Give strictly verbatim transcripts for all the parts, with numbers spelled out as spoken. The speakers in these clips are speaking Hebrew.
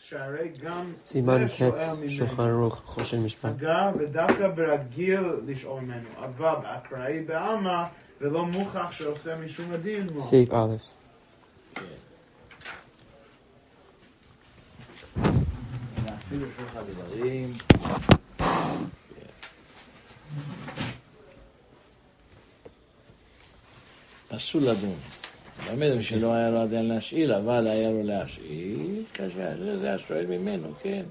שהרי גם סימן זה שואל ח' ממנו. שולחן ערוך חושן משפט. אגב, ודווקא ברגיל לשאול ממנו, אבל באקראי בעלמא, ולא מוכח שעושה משום הדין. סעיף א'. אפילו שלך דברים. אסור לדון. באמת שלא היה לו עדיין להשאיל, אבל היה לו להשאיל, קשה, זה, זה השואל ממנו, כן.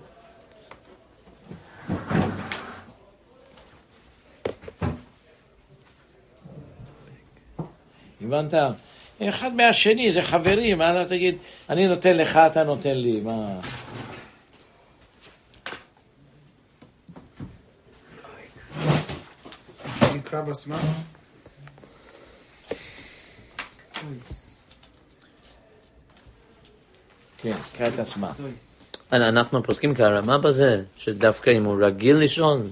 הבנת? אחד מהשני, זה חברים, מה אתה תגיד, אני נותן לך, אתה נותן לי, מה... נקרא בסמה? כן, קרא את עצמה. אנחנו פוסקים כהרמה בזה, שדווקא אם הוא רגיל לישון,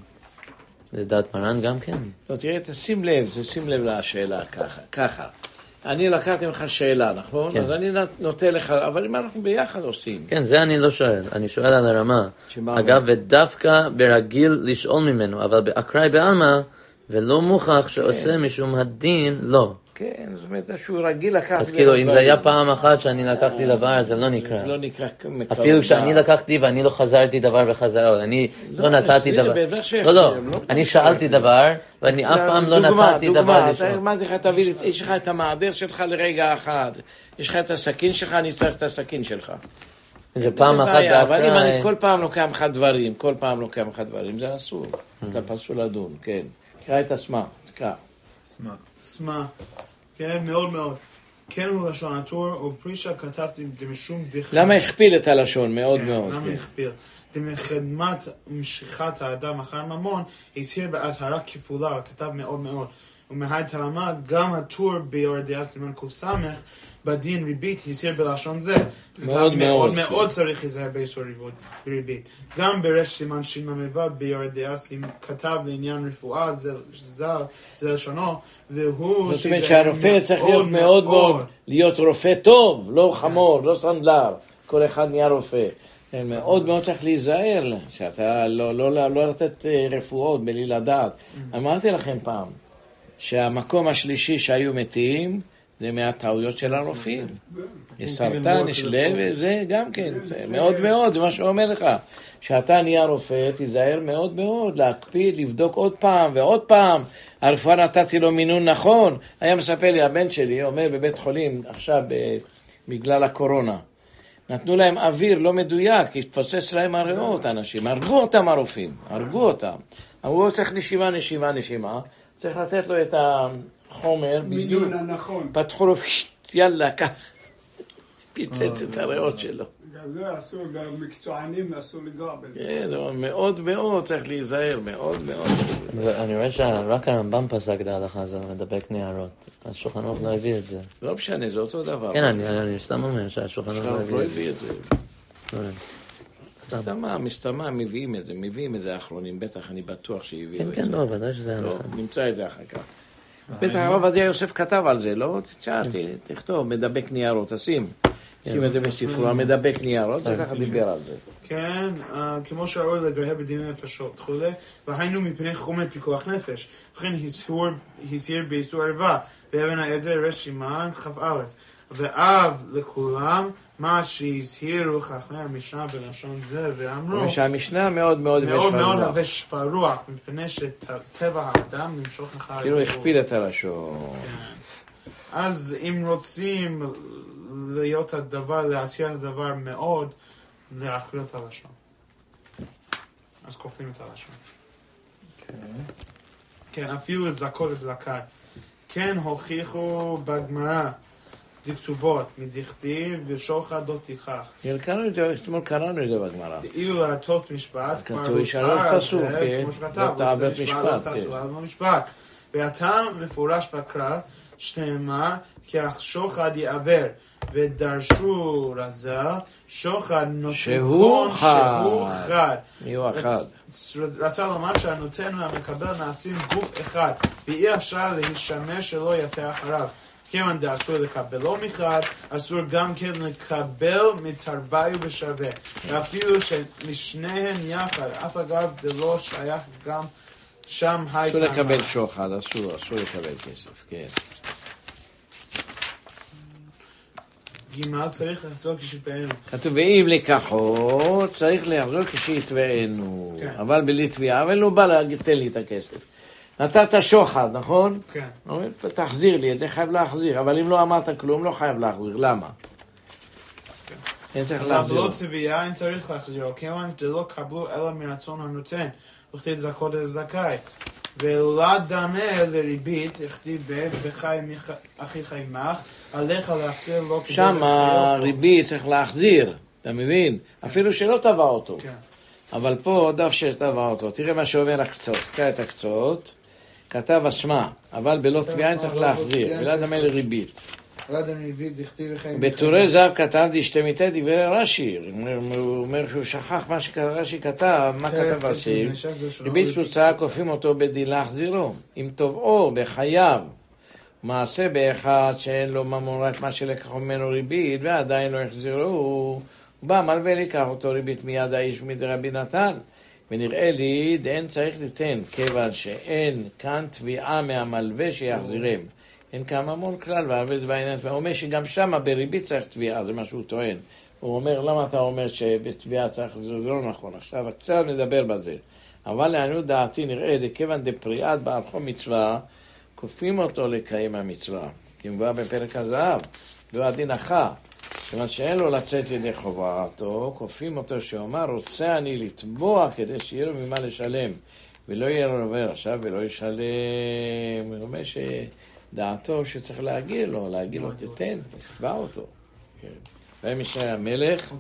לדעת מרן גם כן. לא, תראה, תשים לב, תשים לב לשאלה ככה, ככה. אני לקחתי ממך שאלה, נכון? כן. אז אני נותן לך, אבל אם אנחנו ביחד עושים. כן, זה אני לא שואל, אני שואל על הרמה. אגב, ודווקא ברגיל לשאול ממנו, אבל באקראי בעלמא, ולא מוכח שעושה משום הדין, לא. כן, זאת אומרת שהוא רגיל לקחת... אז כאילו, אם זה היה פעם אחת שאני לקחתי דבר, זה לא נקרא. לא נקרא... אפילו כשאני לקחתי ואני לא חזרתי דבר בחזרה, אני לא נתתי דבר. לא, לא, אני שאלתי דבר, ואני אף פעם לא נתתי דבר לשאול. מה זה לך, תביא, יש לך את המעדר שלך לרגע אחד, יש לך את הסכין שלך, אני צריך את הסכין שלך. זה פעם אחת באקראי. אבל אם אני כל פעם לוקח לך דברים, כל פעם לוקח לך דברים, זה אסור. אתה פסול לדון, כן. קרא את עצמה, תקרא. סמה. סמה. כן, מאוד מאוד. כן הוא לשון הטור, או פרישה כתבתי דמשום דחמת. למה הכפיל את הלשון? מאוד מאוד. למה הכפיל? דמחדמת משיכת האדם אחר ממון, הזהיר באזהרה כפולה, כתב מאוד מאוד. ומהי טעמה, גם הטור ביורדיה סימן קוסמך, בדין ריבית, הזהיר בלשון זה. מאוד מאוד. מאוד צריך להיזהר באיסור ריבית. גם ברש סימן שינה מבד ביורדיה כתב לעניין רפואה, זה לשונו, והוא... זאת אומרת שהרופא צריך להיות מאוד מאוד, להיות רופא טוב, לא חמור, לא סנדלר, כל אחד נהיה רופא. מאוד מאוד צריך להיזהר, שאתה לא, לא, לא, לא לתת רפואות בלי לדעת. אמרתי לכם פעם, שהמקום השלישי שהיו מתים, זה מהטעויות של הרופאים. יש סרטן, יש לב, זה גם כן, זה מאוד מאוד, זה מה שאומר לך. שאתה נהיה רופא, תיזהר מאוד מאוד, להקפיד, לבדוק עוד פעם ועוד פעם. הרפואה נתתי לו מינון נכון. היה מספר לי, הבן שלי אומר בבית חולים, עכשיו בגלל הקורונה. נתנו להם אוויר לא מדויק, התפוצץ להם הריאות, אנשים. הרגו אותם הרופאים, הרגו אותם. אמרו, צריך נשימה, נשימה, נשימה. צריך לתת לו את החומר, בדיוק. פתחו לו, יאללה, כך. פיצץ את הריאות שלו. גם זה אסור, גם מקצוענים אסור לגוע בזה. כן, מאוד מאוד צריך להיזהר, מאוד מאוד. אני רואה שרק הרמב"ם פסק להלכה הזו, מדבק נערות. השולחן ערוך לא הביא את זה. לא משנה, זה אותו דבר. כן, אני סתם אומר שהשולחן ערוך לא הביא את זה. סתם. סתמה, מסתמה, מביאים את זה, מביאים את זה האחרונים, בטח אני בטוח שהביאו את זה. כן, כן, לא, ודאי שזה היה לא, נכון. נמצא את זה אחר כך. בטח הרב עובדיה יוסף כתב על זה, לא? תשאל, תכתוב, מדבק ניירות, תשים. שים את זה בספרו, מדבק ניירות, וככה דיבר על זה. כן, כמו שראוי לזהה בדיני נפשות, חולה, והיינו מפני חומר פיקוח נפש. לכן הזהיר באיסור ערווה, ואבן העזר רשימן כ"א. ואב לכולם, מה שהזהירו חכמי המשנה בלשון זה, ואמרו... שהמשנה מאוד מאוד מאוד מאוד הווה שפע רוח, מפני שטבע האדם למשוך אחר... כאילו הכפיל את הלשון. אז אם רוצים להיות הדבר, להסיר את הדבר מאוד, להכפיל את הלשון. אז כופלים את הלשון. כן, אפילו לזכות את זכאי. כן הוכיחו בגמרא, דכתובות, מדכתיב ושוחד לא תיקח. קראנו את זה, אתמול קראנו את זה בגמרא. כאילו להטות משפט, כבר הוזכר על זה, כמו שכתב, זה משפט, לא תעשו על משפט. והטעם מפורש בקרא, שנאמר, כי השוחד יעבר, ודרשו רזל, שוחד נותן שהוא חד. מיהו אחד? רצה לומר שהנותן והמקבל נעשים גוף אחד, ואי אפשר להשתמש שלא יפה אחריו. כיוון דאסור לקבלו מחד, אסור גם כן לקבל מתרוויו בשווה. ואפילו שמשניהם יחד, אף אגב דלא שייך גם שם היי אסור לקבל שוחד, אסור, אסור לקבל כסף, כן. ג' צריך לחזור כשיתבענו. כתוב, ואם לקחו, צריך לחזור כשיתבענו. כן. אבל בלי תביעה, אבל לא בא להגיד, תן לי את הכסף. נתת שוחד, נכון? כן. אומר, תחזיר לי, אתה חייב להחזיר, אבל אם לא אמרת כלום, לא חייב להחזיר, למה? אין צריך להחזיר. אבל לא תביעה, אין צריך להחזיר, כיוון דלא קבלו אלא מרצון הנותן, וכתיב זכות הזכאי. ולא דמה לריבית, הכתיב וחי אחיך עמך, עליך להחזיר לו כדי שם הריבית צריך להחזיר, אתה מבין? אפילו שלא תבע אותו. כן. אבל פה דף שתבע אותו, תראה מה שאומר הקצות, תקרא את הקצות, כתב אשמה, אבל בלא תביעה צריך להחזיר, ולא דמה לריבית. לא דמה לריבית, הכתיב וחי עמך. בתורי זהב כתב דשתמיתי דברי רש"י, הוא אומר שהוא שכח מה שרש"י כתב, מה כתב רש"י? ריבית תוצאה כופים אותו בדין להחזירו, אם תובעו בחייו, מעשה באחד שאין לו ממון רק מה שלקחו ממנו ריבית ועדיין לא החזירו, הוא בא מלווה לקח אותו ריבית מיד האיש מדרבי נתן, ונראה לי דאין צריך ליתן כיוון שאין כאן תביעה מהמלווה שיחזירם, אין כאן ממון כלל והרבה בעניין, והוא אומר שגם שם בריבית צריך תביעה, זה מה שהוא טוען. הוא אומר, למה אתה אומר שבתביעה צריך, זה לא נכון, עכשיו עכשיו נדבר בזה. אבל לעניות דעתי נראה דכיוון דפריעת בערכו מצווה, כופים אותו לקיים המצווה, כי מבואה בפרק הזהב, והוא הדין אחר, כיוון שאין לו לצאת ידי חובתו, כופים אותו שאומר, רוצה אני לתבוע כדי שיהיה לו ממה לשלם, ולא יהיה לו עובר עכשיו ולא ישלם. הוא אומר שדעתו שצריך להגיד לו, להגיד לו תתן, תתבע אותו. והם ישי המלך,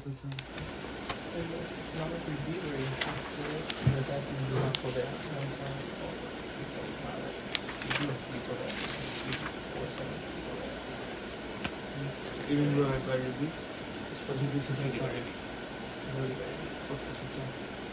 Even though I buy ריבית? אז ריבית זה נקרא ריבית. זה ריבית. what's the future?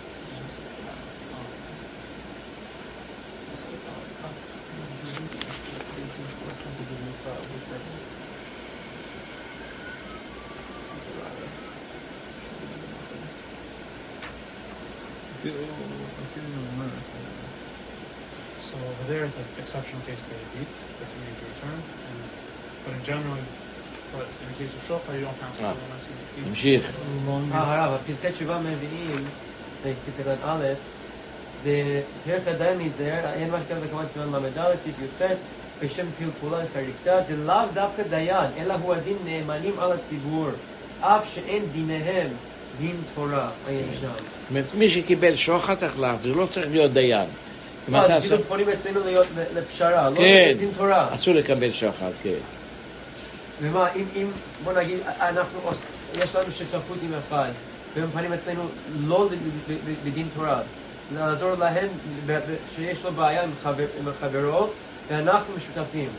So over there it's an exceptional case by ריבית, that you need to return, and, but in general, but in the case of שוחד, you don't have to. נמשיך. הרב, הפרקי תשובה מביאים, בספר א', צריך עדיין להיזהר, אין מה שכתב בכמובן סימן למדע, סעיף י"ח, בשם פלפולה חריגתה, דלאו דווקא דיין, אלא הוא הדין נאמנים על הציבור, אף שאין דיניהם דין תורה, הישן. זאת אומרת, מי שקיבל שוחד צריך להחזיר, לא צריך להיות דיין. אז כאילו פונים אצלנו להיות לפשרה, לא דין תורה. אסור לקבל שוחד, כן. ומה, אם, בוא נגיד, אנחנו, יש לנו שותפות עם אחד, והם פנים אצלנו לא בדין תורה, לעזור להם שיש לו בעיה עם חברו, ואנחנו משותפים.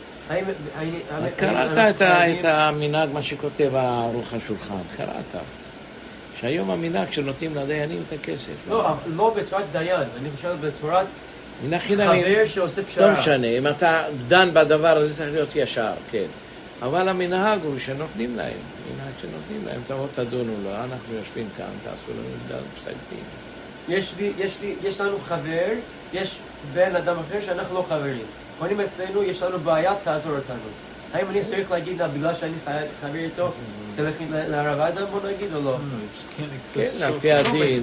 קראת את המנהג, מה שכותב ערוך השולחן, קראת. שהיום המנהג שנותנים לדיינים את הכסף. לא, לא בתורת דיין, אני חושב בתורת חבר שעושה פשרה. לא משנה, אם אתה דן בדבר הזה צריך להיות ישר, כן. אבל המנהג הוא שנותנים להם, מנהג שנותנים להם, תבוא תדונו לו, אנחנו יושבים כאן, תעשו לנו דן פסק דין. יש לי, יש לי, יש לנו חבר, יש בן אדם אחר שאנחנו לא חברים. פונים אצלנו, יש לנו בעיה, תעזור אותנו. האם אני צריך להגיד לה, בגלל שאני חבר איתו, תלך לרב אדם, בוא נגיד או לא? כן, על פי הדין,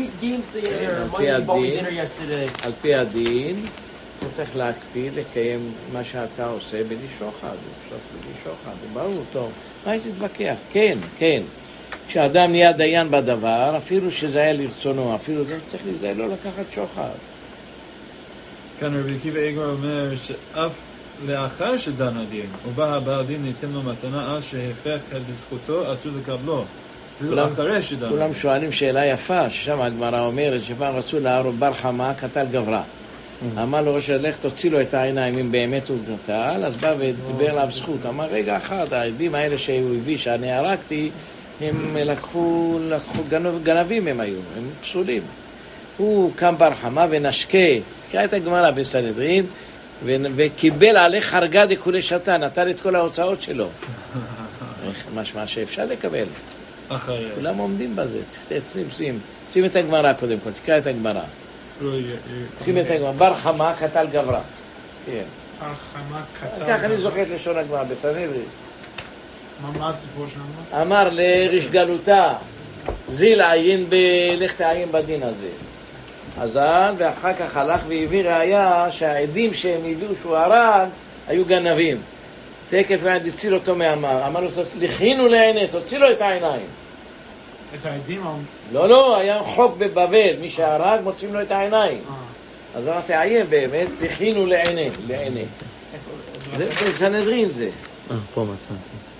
על פי הדין, אתה צריך להקפיד לקיים מה שאתה עושה בלי שוחד, בסוף בלי שוחד, זה ברור טוב. מה יש להתווכח? כן, כן. כשאדם נהיה דיין בדבר, אפילו שזה היה לרצונו, אפילו זה צריך להיזהר לא לקחת שוחד. כאן רבי עקיבא איגר אומר שאף לאחר שדן הדין, ובא הבעל דין ניתן לו מתנה אז שהפך בזכותו, אסור לקבלו. כולם שואלים שאלה יפה, ששם הגמרא אומרת שפעם רצו להרוג בר חמה, קטל גברה. אמר לו ראש הלך תוציא לו את העיניים אם באמת הוא קטל, אז בא ודיבר עליו זכות. אמר רגע אחד, העדים האלה שהוא הביא שאני הרגתי, הם לקחו, לקחו גנבים הם היו, הם פסולים. הוא קם בר חמה ונשקה, תקרא את הגמרא בסנהדרין, ו- וקיבל עלי חרגה דכולי שתה, נתן את כל ההוצאות שלו. משמע שאפשר לקבל. אחרי. כולם עומדים בזה. שים, שים. שים את הגמרא קודם כל, תקרא את הגמרא. שים את הגמרא. בר חמה קטל גברה. כן. בר חמה קטל. כך אני זוכר את לשון הגמרא, בסנהדרין. מה הסיפור שם? אמר לריש גלותה, זיל עיין ב... לך תעיין בדין הזה. אזל, ואחר כך הלך והביא ראיה שהעדים שהם הביאו שהוא הרג היו גנבים. תקף ועד הציל אותו מאמר. אמר לו, לכינו לעיני, תוציא לו את העיניים. את העדים? לא, לא, היה חוק בבבל, מי שהרג מוצאים לו את העיניים. אז אמר, תעיין באמת, לכינו לעיני, לעיני. זה בסנהדרין זה. אה, פה מצאתי.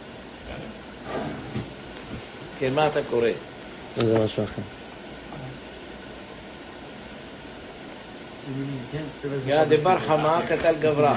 כן, מה אתה קורא? זה משהו אחר. יא דבר חמה קטל גברה.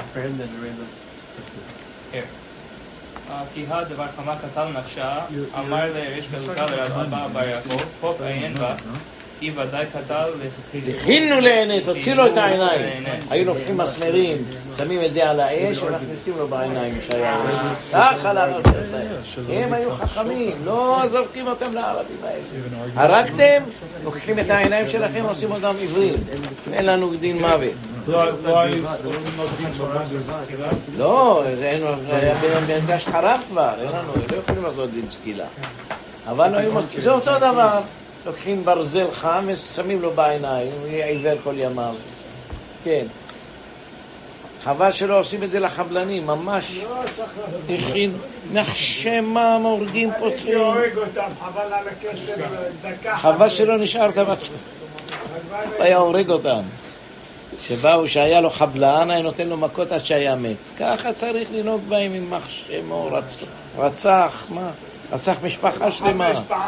כי הדבר חמה קטל נפשה, אמר לריש גלותה לרב אבא בר יעקב, חוף עיין בה, כי ודאי קטל לכינו לעיני, תוציא לו את העיניים. היו לוקחים מסמרים, שמים את זה על האש ומכניסים לו בעיניים שהיה. ככה להראות להם. הם היו חכמים, לא זורקים אותם לערבים האלה. הרגתם, לוקחים את העיניים שלכם, עושים אותם עיוורים. אין לנו דין מוות. לא היו עושים לו דין תורה, זה סקילה? לא, בן דש חרב כבר, אין לנו, לא יכולים לעשות דין סקילה. אבל זה אותו דבר. לוקחים ברזל חם ושמים לו בעיניים, הוא יהיה עיוור כל ימיו. כן. חבל שלא עושים את זה לחבלנים, ממש. הכין, נחשמה, מורגים פוצעים. חבל על הכסף, דקה. חבל שלא נשארת בצד. היה הורג אותם. שבאו, שהיה לו חבלן, היה נותן לו מכות עד שהיה מת. ככה צריך לנהוג בהם עם מחשמו, רצח, מה? רצח משפחה שלמה.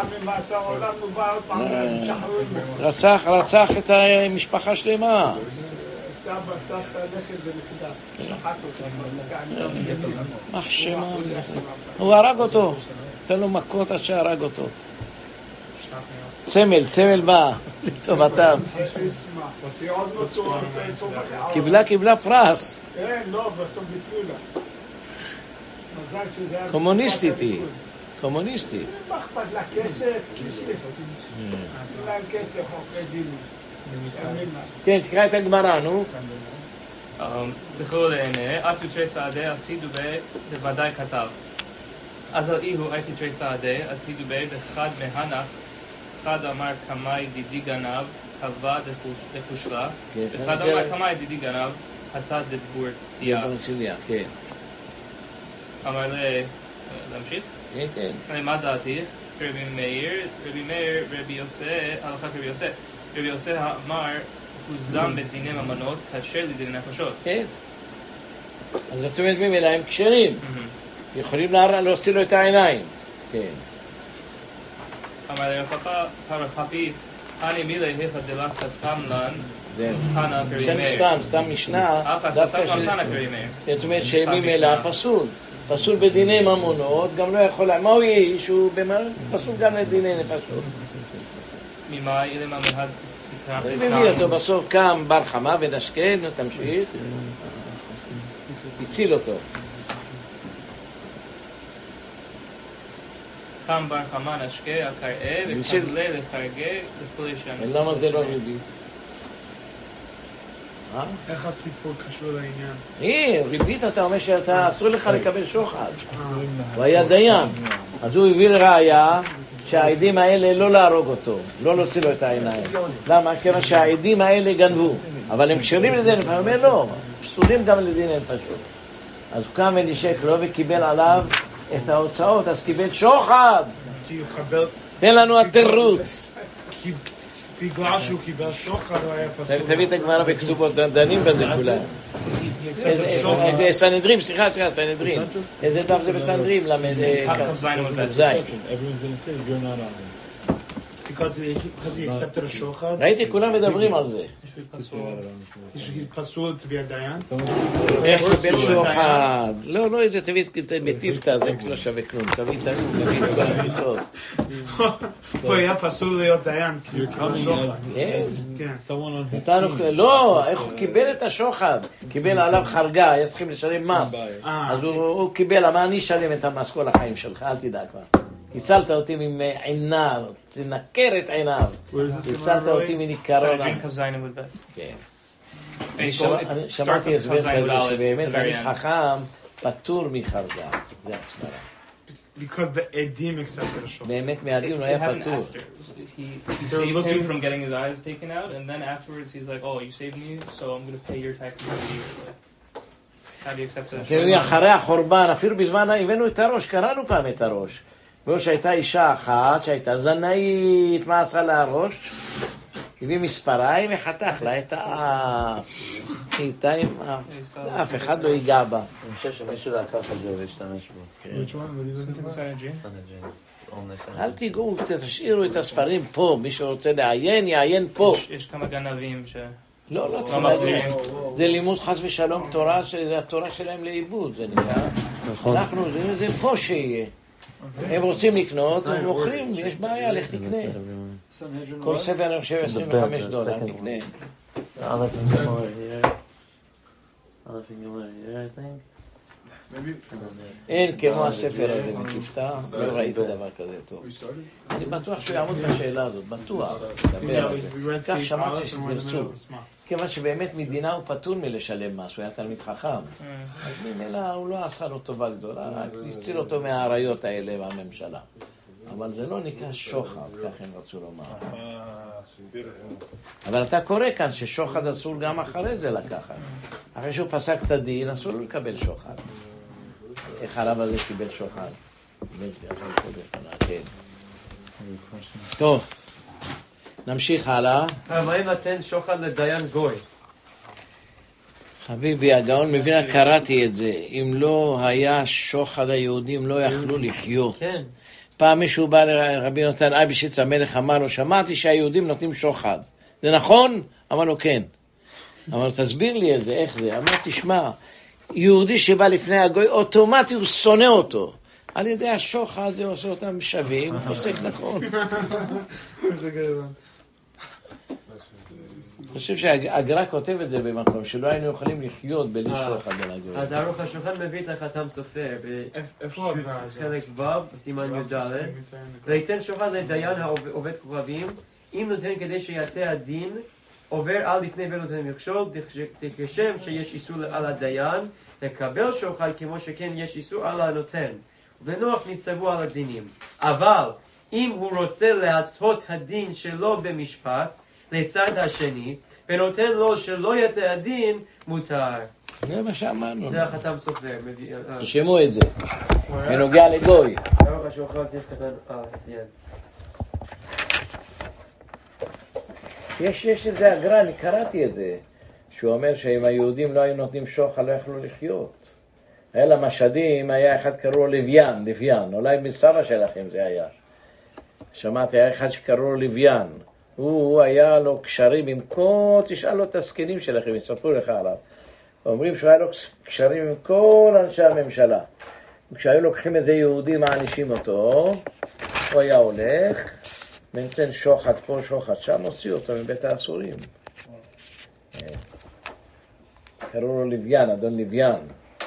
רצח, רצח את המשפחה שלמה. מחשמה. הוא הרג אותו. תן לו מכות עד שהרג אותו. צמל, צמל בא לטובתם. קיבלה, קיבלה פרס. קומוניסטית היא. קומוניסטית. מה אכפת לה כסף? כסף. להם כסף, חוקרי דין. כן, תקרא את הגמרא, נו. לכלו לעיני, עטו תרי סעדי, אז הידו בי, בוודאי כתב. אז על איהו הייתי תרי סעדי, אז הידו בי, בחד מהנך, אחד אמר כמי דידי גנב, קבע דחושלה, אחד אמר כמי דידי גנב, חטא דבור תיה. כן. אמר לי, להמשיך? כן, כן. מה דעתי? רבי מאיר, רבי מאיר, רבי יוסף, הלכה רבי יוסף. רבי יוסף אמר, הוא זם בדיני ממונות, כאשר לדיני נפשות. כן. אז זאת אומרת ממילא הם כשרים. יכולים להוציא לו את העיניים. כן. אמר לי, הרב חפי, אני מילי היכה דלה סתם לן, תנא כרבי מאיר. סתם, סתם משנה. דווקא של... תנא כרבי מאיר. זאת אומרת שממילא פסול. פסול בדיני ממונות, גם לא יכול... מה הוא איש? הוא פסול גם לדיני נפשות. ממה אילמה מהד... מביא אותו בסוף קם בר חמה ונשקה, תמשיך. הציל אותו. קם בר חמה נשקה, הקראה, וקמלה לחרגה, לכולי שנה. למה זה לא ריבית? איך הסיפור קשור לעניין? אה, ריבית אתה אומר שאתה אסור לך לקבל שוחד. הוא היה דיין. אז הוא הביא לראיה שהעדים האלה לא להרוג אותו, לא להוציא לו את העיניים. למה? כיוון שהעדים האלה גנבו. אבל הם כשרים לדין, הוא אומר לא, פסולים גם לדין פשוט. אז הוא קם ונשק לו וקיבל עליו את ההוצאות, אז קיבל שוחד. תן לנו התירוץ. בגלל שהוא קיבל שוחד הוא היה פסול. תביא את הגמרא בכתובות, דנים בזה כולם. בסנהדרין, סליחה, סליחה, סנהדרין. איזה דף זה בסנהדרין? למה איזה... כף זין. because he, because he accepted a shochet. ראיתי, כולם מדברים על זה. He's פסול to be a dayan. איך קיבל שוחד? לא, לא, זה תביא בטיפתא, זה לא שווה כלום. תביא תנור, תביא את כל המיטות. הוא היה פסול להיות דיין, כי הוא קיבל שוחד. כן. לא, איך הוא קיבל את השוחד? קיבל עליו חרגה, היה צריכים לשלם מס. אז הוא קיבל, אבל אני אשלם את המס כל החיים שלך, אל תדע כבר. הצלת אותי עם עיניו, תנקר את עיניו. הצלת אותי מניכרון. כן. שמעתי הסבר כזה שבאמת אני חכם פטור מחרגה. זה הסברה. Because the edim accepted a shochet. באמת מהדין הוא היה פטור. He, he saved him from getting his eyes taken out, and then afterwards he's like, oh, you saved me, so I'm going to pay your taxes every year. How do you accept that? זה אחרי החורבן, אפילו בזמן הבאנו את הראש, קראנו פעם את הראש. לא שהייתה אישה אחת, שהייתה זנאית, מה עשה לה הראש? הביא מספריים וחתך לה את האף. הייתה עם אף. אף אחד לא ייגע בה. אני חושב שמישהו לקח את זה ולהשתמש בו. אל תיגעו, תשאירו את הספרים פה. מי שרוצה לעיין, יעיין פה. יש כמה גנבים ש... לא, לא צריך להגיד. זה לימוד חס ושלום תורה, זה התורה שלהם לאיבוד, זה נקרא. אנחנו, זה פה שיהיה. הם רוצים לקנות, הם מוכרים, יש בעיה, לך תקנה. כל ספר אני חושב עשרים וחמש דולר, תקנה. אין כמו הספר הזה מקיפתא, לא ראיתי דבר כזה טוב. אני בטוח שהוא יעמוד בשאלה הזאת, בטוח. כך שמעתי שתרצו. כיוון שבאמת מדינה הוא פטור מלשלם משהו, היה תלמיד חכם. אז ממילא הוא לא עשה לו טובה גדולה, רק הציל אותו מהעריות האלה והממשלה. אבל זה לא נקרא שוחד, כך הם רצו לומר. אבל אתה קורא כאן ששוחד אסור גם אחרי זה לקחת. אחרי שהוא פסק את הדין, אסור לו לקבל שוחד. איך הרב הזה קיבל שוחד? טוב. נמשיך הלאה. מה אם נתן שוחד לדיין גוי? חביבי, הגאון מבינה, קראתי את זה. אם לא היה שוחד, היהודים לא יכלו לחיות. כן. פעם מישהו בא לרבי נתן אייבשיץ המלך, אמר לו, שמעתי שהיהודים נותנים שוחד. זה נכון? אמר לו, כן. אמר, תסביר לי את זה, איך זה? אמר, תשמע, יהודי שבא לפני הגוי, אוטומטי הוא שונא אותו. על ידי השוחד זה עושה אותם שווים, הוא פוסק נכון. זה גדול. אני חושב שהגר"א כותב את זה במקום, שלא היינו יכולים לחיות בלי שוחד בין הגויים. אז ערוך השולחן מביא את החתם סופר, איפה הגר"א הזה? בחלק ו', סימן י"ד, ויתן שוחד לדיין העובד כוכבים, אם נותן כדי שיעשה הדין, עובר על לפני ולא נותן מכשול, כשם שיש איסור על הדיין, לקבל שוחד כמו שכן יש איסור על הנותן. ונוח נצטוו על הדינים. אבל אם הוא רוצה להטות הדין שלו במשפט, לצד השני, ונותן לו שלא יטה הדין, מותר. זה מה שאמרנו. זה החתם סופר. תשמעו את זה. בנוגע לגוי. הרב השולחן סעיף קטן א', יד. יש, יש איזה הגר"א, אני קראתי את זה, שהוא אומר שאם היהודים לא היו נותנים שוחד, לא יכלו לחיות. היה למשדים, היה אחד קראו לו לוויין, לוויין, אולי מסבא שלכם זה היה. שמעתי, היה אחד שקראו לו לוויין. הוא, הוא היה לו קשרים עם כל, תשאל לו את הסקנים שלכם, יספרו לך עליו. אומרים שהוא היה לו קשרים עם כל אנשי הממשלה. וכשהיו לוקחים איזה יהודי, מענישים אותו, הוא היה הולך, ונתן שוחד פה, שוחד שם, הוציא אותו מבית האסורים. קראו לו לוויין, אדון לוויין.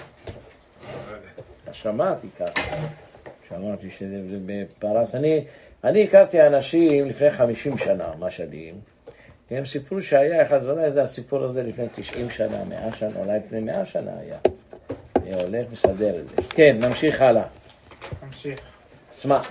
שמעתי ככה, שמעתי שזה בפרס. אני, אני הכרתי אנשים לפני חמישים שנה, משלים, הם סיפרו שהיה אחד, אולי זה הסיפור הזה לפני תשעים שנה, מאה שנה, אולי לפני מאה שנה היה. היה הולך מסדר את זה. כן, נמשיך הלאה. נמשיך. שמח.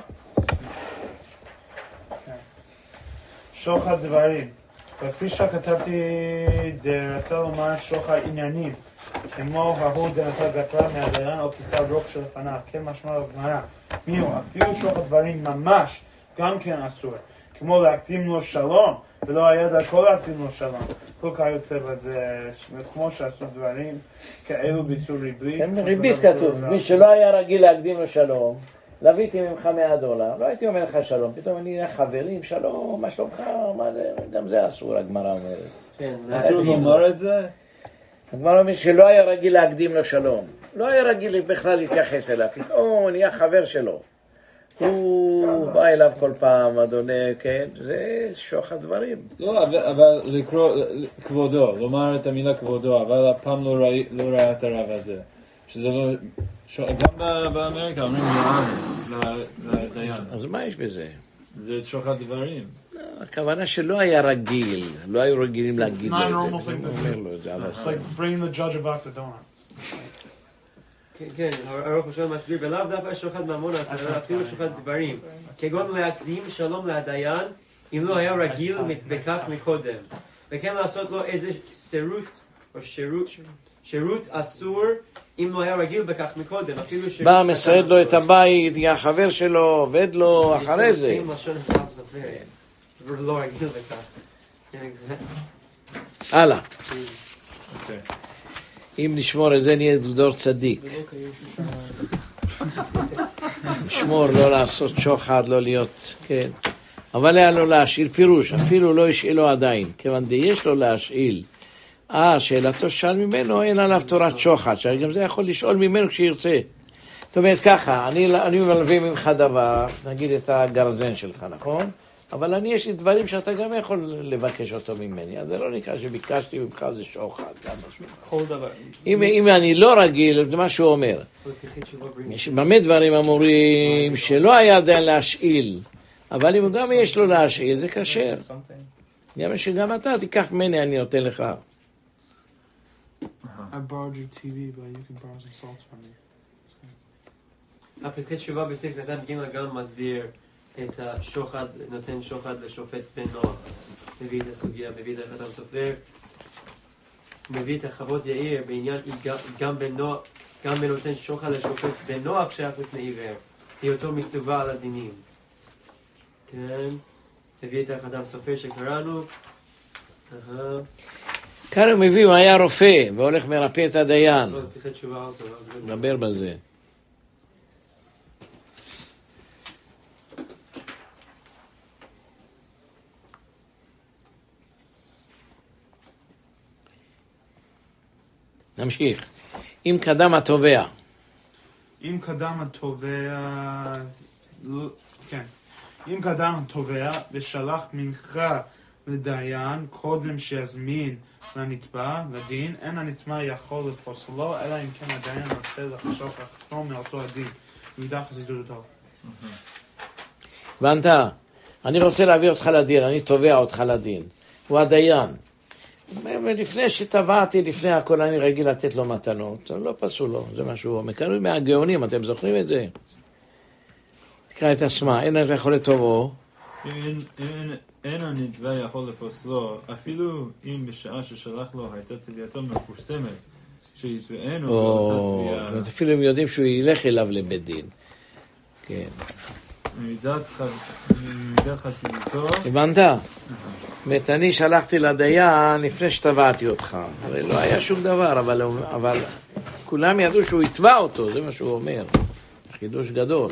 שוחד דברים. וכפי שכתבתי, רצה לומר שוחד עניינים. כמו ההוא דנתן גקרא מהדיין או כיסא רוק שלפניו, כן משמע בגמרא. מיהו, אפילו שוחד דברים ממש, גם כן אסור. כמו להקדים לו שלום, ולא היה דרכו להקדים לו שלום. כל כך יוצא בזה, כמו שעשו דברים כאלו באיסור ריבית. כן, ריבית כתוב. מי שלא היה רגיל להקדים לו שלום, לוויתי ממך מאה דולר, לא הייתי אומר לך שלום, פתאום אני נהיה חברים, שלום, מה שלומך, מה זה, גם זה אסור, הגמרא אומרת. כן, אסור לומר את זה? הגמרא אומרת שלא היה רגיל להקדים לו שלום, לא היה רגיל בכלל להתייחס אליו, פתאום הוא נהיה חבר שלו. הוא בא אליו כל פעם, אדוני, כן, זה שוחד דברים. לא, אבל, אבל לקרוא כבודו, לומר את המילה כבודו, אבל אף פעם לא ראי, לא ראה את הרב הזה. שזה לא, ש... גם באמריקה אומרים יען לדיין. אז מה יש בזה? זה שוחד דברים. הכוונה שלא היה רגיל, לא היו רגילים להגיד not לו normal את זה. thing to אומר do. לו את זה, אבל It's like bringing the judge a box of donuts. כן, כן, הרב חושב מסביר, ולאו דווקא שוחד ממון, אפילו שוחד דברים. כגון להקדים שלום לדיין, אם לא היה רגיל בכך מקודם. וכן לעשות לו איזה שירות, או שירות, שירות אסור, אם לא היה רגיל בכך מקודם. אפילו שירות... בא, מסעד לו את הבית, יהיה החבר שלו, עובד לו, אחרי זה. שים לשון אחד סופר. ולא רגיל בכך. הלאה. אם נשמור את זה נהיה דור צדיק. נשמור לא לעשות שוחד, לא להיות, כן. אבל היה לו להשאיל פירוש, אפילו לא השאילו עדיין, כיוון יש לו להשאיל. אה, שאלתו שאל ממנו, אין עליו תורת שוחד, שגם זה יכול לשאול ממנו כשירצה. זאת אומרת ככה, אני, אני מלווה ממך דבר, נגיד את הגרזן שלך, נכון? אבל אני יש לי דברים שאתה גם יכול לבקש אותו ממני, אז זה לא נקרא שביקשתי ממך זה שוחד, גם משהו. כל דבר. אם, אם אני לא רגיל, זה מה שהוא אומר. יש באמת דברים אמורים שלא היה עדיין להשאיל, אבל אם גם יש לו להשאיל, זה קשר. גם שגם אתה תיקח ממני, אני נותן לך. I borrowed your T V, but you can borrow some salt from me. הפתחי תשובה בסעיף קטן ג' גם מסביר את השוחד, נותן שוחד לשופט בן נוח. מביא את הסוגיה, מביא את החתם סופר, מביא את החוות יאיר בעניין גם בן נוח, גם בנותן שוחד לשופט בן נוח שייך לפני עיוור, היותו מצווה על הדינים. כן, מביא את החתם סופר שקראנו. אהה. כאן הוא מביא, הוא היה רופא והולך מרפא את הדיין. לא, פתחי תשובה also. נדבר בזה. נמשיך. אם קדם התובע. אם קדם התובע... לא- כן. אם קדם התובע ושלח מנחה לדיין קודם שיזמין לנתבע, לדין, אין הנתבע יכול לפוסלו, אלא אם כן הדיין רוצה לחשוף לחתום מאותו הדין. מידע חסידותו. הבנת? אני רוצה להביא אותך לדין, אני תובע אותך לדין. הוא הדיין. ולפני שטבעתי, לפני הכל אני רגיל לתת לו מתנות, לא פסו לו, זה מה שהוא אומר. כאן מהגאונים, אתם זוכרים את זה? תקרא את השמה, אין אני יכול לטובו. אין, אין, אין הנתבע יכול לפוסלו, אפילו אם בשעה ששלח לו הייתה תביעתו מפורסמת, שיתבענו באותה תביעה. אפילו הם יודעים שהוא ילך אליו לבית דין. כן. מידת חסידותו. הבנת? זאת אני שלחתי לדיין לפני שטבעתי אותך. הרי לא היה שום דבר, אבל, אבל כולם ידעו שהוא יתבע אותו, זה מה שהוא אומר. חידוש גדול.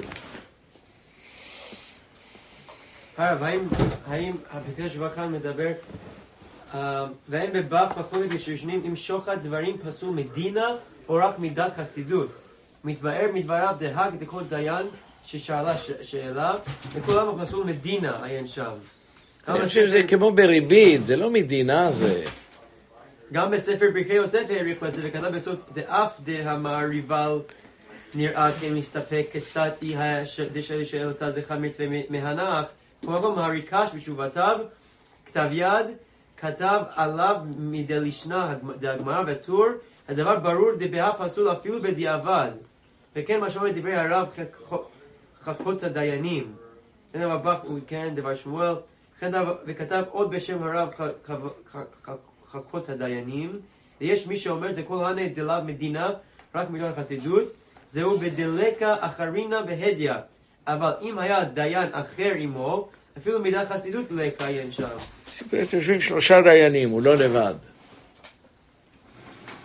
הרב, האם, האם הפתחי תשובה כאן מדבר, והאם בבב מחלוקת בשישנים אם שוחד דברים פסול מדינה או רק מידת חסידות? מתבאר מדבריו דהג דכל דיין ששאלה שאלה, וכולם פסול מדינה עיין שם. אני חושב שזה כמו בריבית, זה לא מדינה, זה... גם בספר פרקי יוסף העריך את זה, וכתב בסוף דאף דהמריבל נראה כמסתפק כיצד היא דשאלי שאלתה דחה מצווה מהנח, כמו הריקש בתשובותיו, כתב יד, כתב עליו מדלשנה דהגמרא בטור, הדבר ברור דבהה פסול אפילו בדיעבד. וכן מה שאומר דברי הרב חכות הדיינים. כן דבר בח, כן דבר שמואל, וכתב עוד בשם הרב חכות הדיינים. ויש מי שאומר דכל הנה דלב מדינה רק מיליון חסידות, זהו בדלקה אחרינה בהדיה. אבל אם היה דיין אחר עמו, אפילו מידת חסידות לא יקיים שם. יש שלושה דיינים, הוא לא לבד.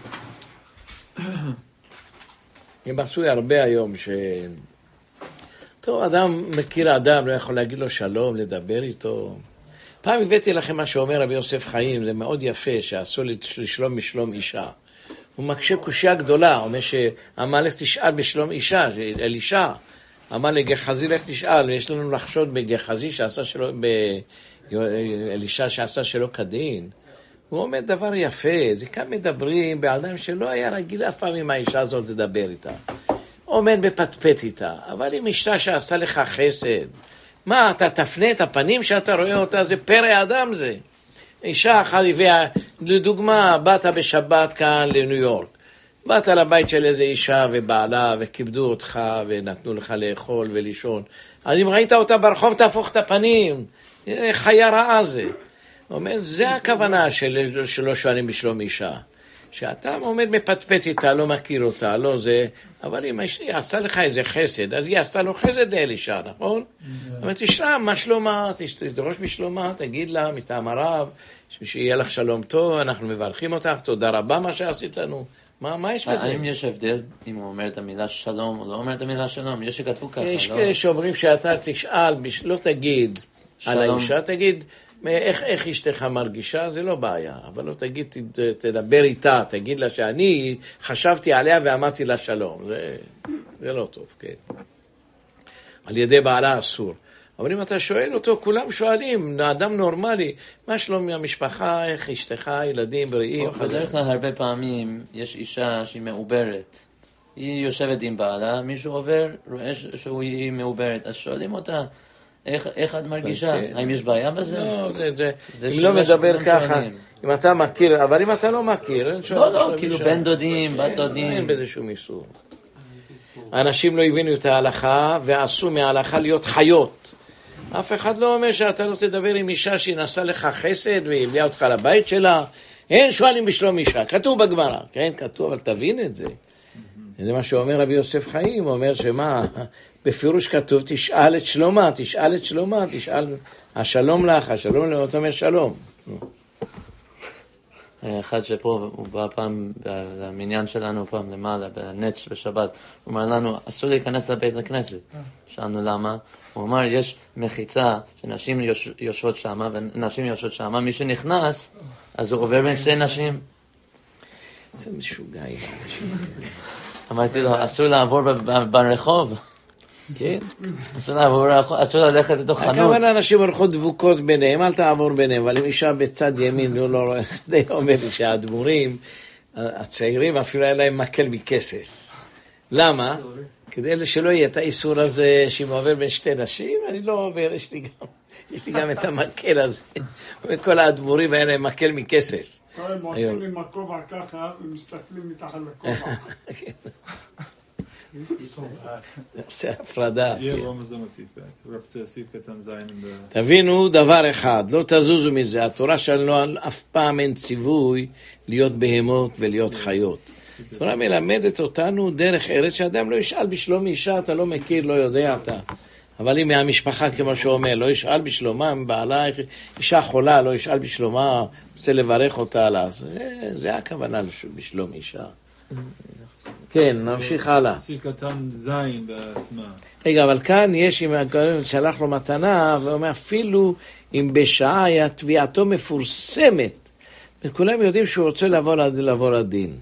הם עשו הרבה היום טוב, אדם מכיר אדם, לא יכול להגיד לו שלום, לדבר איתו. פעם הבאתי לכם מה שאומר רבי יוסף חיים, זה מאוד יפה, שאסור לשלום משלום אישה. הוא מקשה קושיה גדולה, הוא אומר שאמר לך תשאל בשלום אישה, אל אישה. אמר לגחזי לך תשאל, ויש לנו לחשוד בגחזי שעשה שלו, באלישה שעשה שלו כדין. הוא אומר דבר יפה, זה כאן מדברים באדם שלא היה רגיל אף פעם עם האישה הזאת לדבר איתה. עומד בפטפט איתה, אבל אם אישה שעשה לך חסד, מה, אתה תפנה את הפנים שאתה רואה אותה, זה פרא אדם זה. אישה אחת הביאה, לדוגמה, באת בשבת כאן לניו יורק, באת לבית של איזו אישה ובעלה, וכיבדו אותך, ונתנו לך לאכול ולישון. אז אם ראית אותה ברחוב, תהפוך את הפנים, חיה רעה זה. אומר, זה הכוונה של, שלא שואלים בשלום אישה. שאתה עומד מפטפט איתה, לא מכיר אותה, לא זה, אבל אם היא עשתה לך איזה חסד, אז היא עשתה לו חסד אל אישה, נכון? אבל תשאל, מה שלומה? תדרוש בשלומה, תגיד לה, מטעם הרב, שיהיה לך שלום טוב, אנחנו מברכים אותך, תודה רבה מה שעשית לנו. מה, מה יש בזה? האם יש הבדל אם הוא אומר את המילה שלום או לא אומר את המילה שלום? יש שכתבו ככה, לא? יש כאלה שאומרים שאתה תשאל, לא תגיד על האישה, תגיד, איך, איך אשתך מרגישה, זה לא בעיה, אבל לא תגיד, ת, תדבר איתה, תגיד לה שאני חשבתי עליה ואמרתי לה שלום, זה, זה לא טוב, כן. על ידי בעלה אסור. אבל אם אתה שואל אותו, כולם שואלים, אדם נורמלי, מה שלום מהמשפחה, איך אשתך, ילדים, בריאים? בדרך כלל הרבה פעמים יש אישה שהיא מעוברת, היא יושבת עם בעלה, מישהו עובר, רואה שהיא מעוברת, אז שואלים אותה, איך, איך את מרגישה? כן. האם יש בעיה בזה? לא, זה, זה, זה אם לא מדבר ככה, שואלים. אם אתה מכיר, אבל אם אתה לא מכיר, אין לא, לא, כאילו בן דודים, בת דודים. אין בזה שום איסור. האנשים לא הבינו את ההלכה, ועשו מההלכה להיות חיות. אף אחד לא אומר שאתה לא תדבר עם אישה שהיא נסעה לך חסד, והיא הביאה אותך לבית שלה. אין שואלים בשלום אישה, כתוב בגמרא, כן, כתוב, אבל תבין את זה. זה מה שאומר רבי יוסף חיים, הוא אומר שמה, בפירוש כתוב, תשאל את שלומה, תשאל את שלומה, תשאל, השלום לך, השלום לך, אתה אומר שלום. אחד שפה, הוא בא פעם, במניין שלנו פעם למעלה, בנץ בשבת, הוא אומר לנו, אסור להיכנס לבית הכנסת. שאלנו למה? הוא אמר, יש מחיצה שנשים יושבות שמה, ונשים יושבות שמה, מי שנכנס, אז הוא עובר בין שתי נשים. זה משוגע. אמרתי לו, אסור לעבור ברחוב. כן. אסור לעבור ברחוב, אסור ללכת לתוך חנות. כמה אנשים הולכות דבוקות ביניהם, אל תעבור ביניהם, אבל אם אישה בצד ימין, הוא לא רואה, די אומר שהדמורים, הצעירים אפילו היה להם מקל מכסף. למה? כדי שלא יהיה את האיסור הזה שאם עובר בין שתי נשים, אני לא עובר, יש לי גם, יש לי גם את המקל הזה. וכל האדמורים היה להם מקל מכסף. הם עושים עם הכובע ככה, ומסתכלים מתחת לכובע. עושה הפרדה. סעיף קטן זין. תבינו דבר אחד, לא תזוזו מזה, התורה שלנו אף פעם אין ציווי להיות בהמות ולהיות חיות. התורה מלמדת אותנו דרך ארץ שאדם לא ישאל בשלום אישה, אתה לא מכיר, לא יודע אתה. אבל אם מהמשפחה, כמו שאומר, לא ישאל בשלומה, בעלה, אישה חולה, לא ישאל בשלומה, רוצה לברך אותה עליו. זה, זה הכוונה בשלום אישה. כן, נמשיך הלאה. סעיף קטן זין בעצמה. רגע, אבל כאן יש, אם שלח לו מתנה, ואומר, אפילו אם בשעה היה תביעתו מפורסמת, וכולם יודעים שהוא רוצה לבוא, לבוא לדין.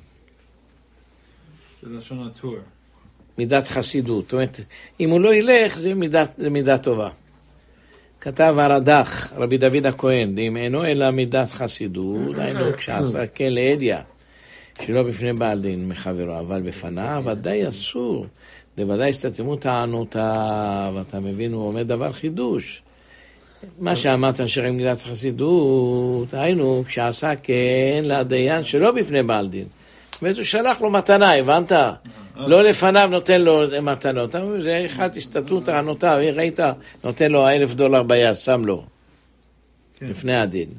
זה לשון הטור. מידת חסידות. זאת אומרת, אם הוא לא ילך, זה מידת, זה מידה טובה. כתב הרד"ח, רבי דוד הכהן, אם אינו אלא מידת חסידות, היינו כשעשה כן לעדיה, שלא בפני בעל דין מחברו, אבל בפניו ודאי אסור, בוודאי הסתתמו טענותיו, ואתה מבין, הוא אומר דבר חידוש. מה שאמרת אשר עם מידת חסידות, היינו כשעשה כן לדיין שלא בפני בעל דין. ואז הוא שלח לו מתנה, הבנת? לא לפניו נותן לו מתנות. זה אחד הסתתמו טענותיו, ראית, נותן לו אלף דולר ביד, שם לו. לפני הדין.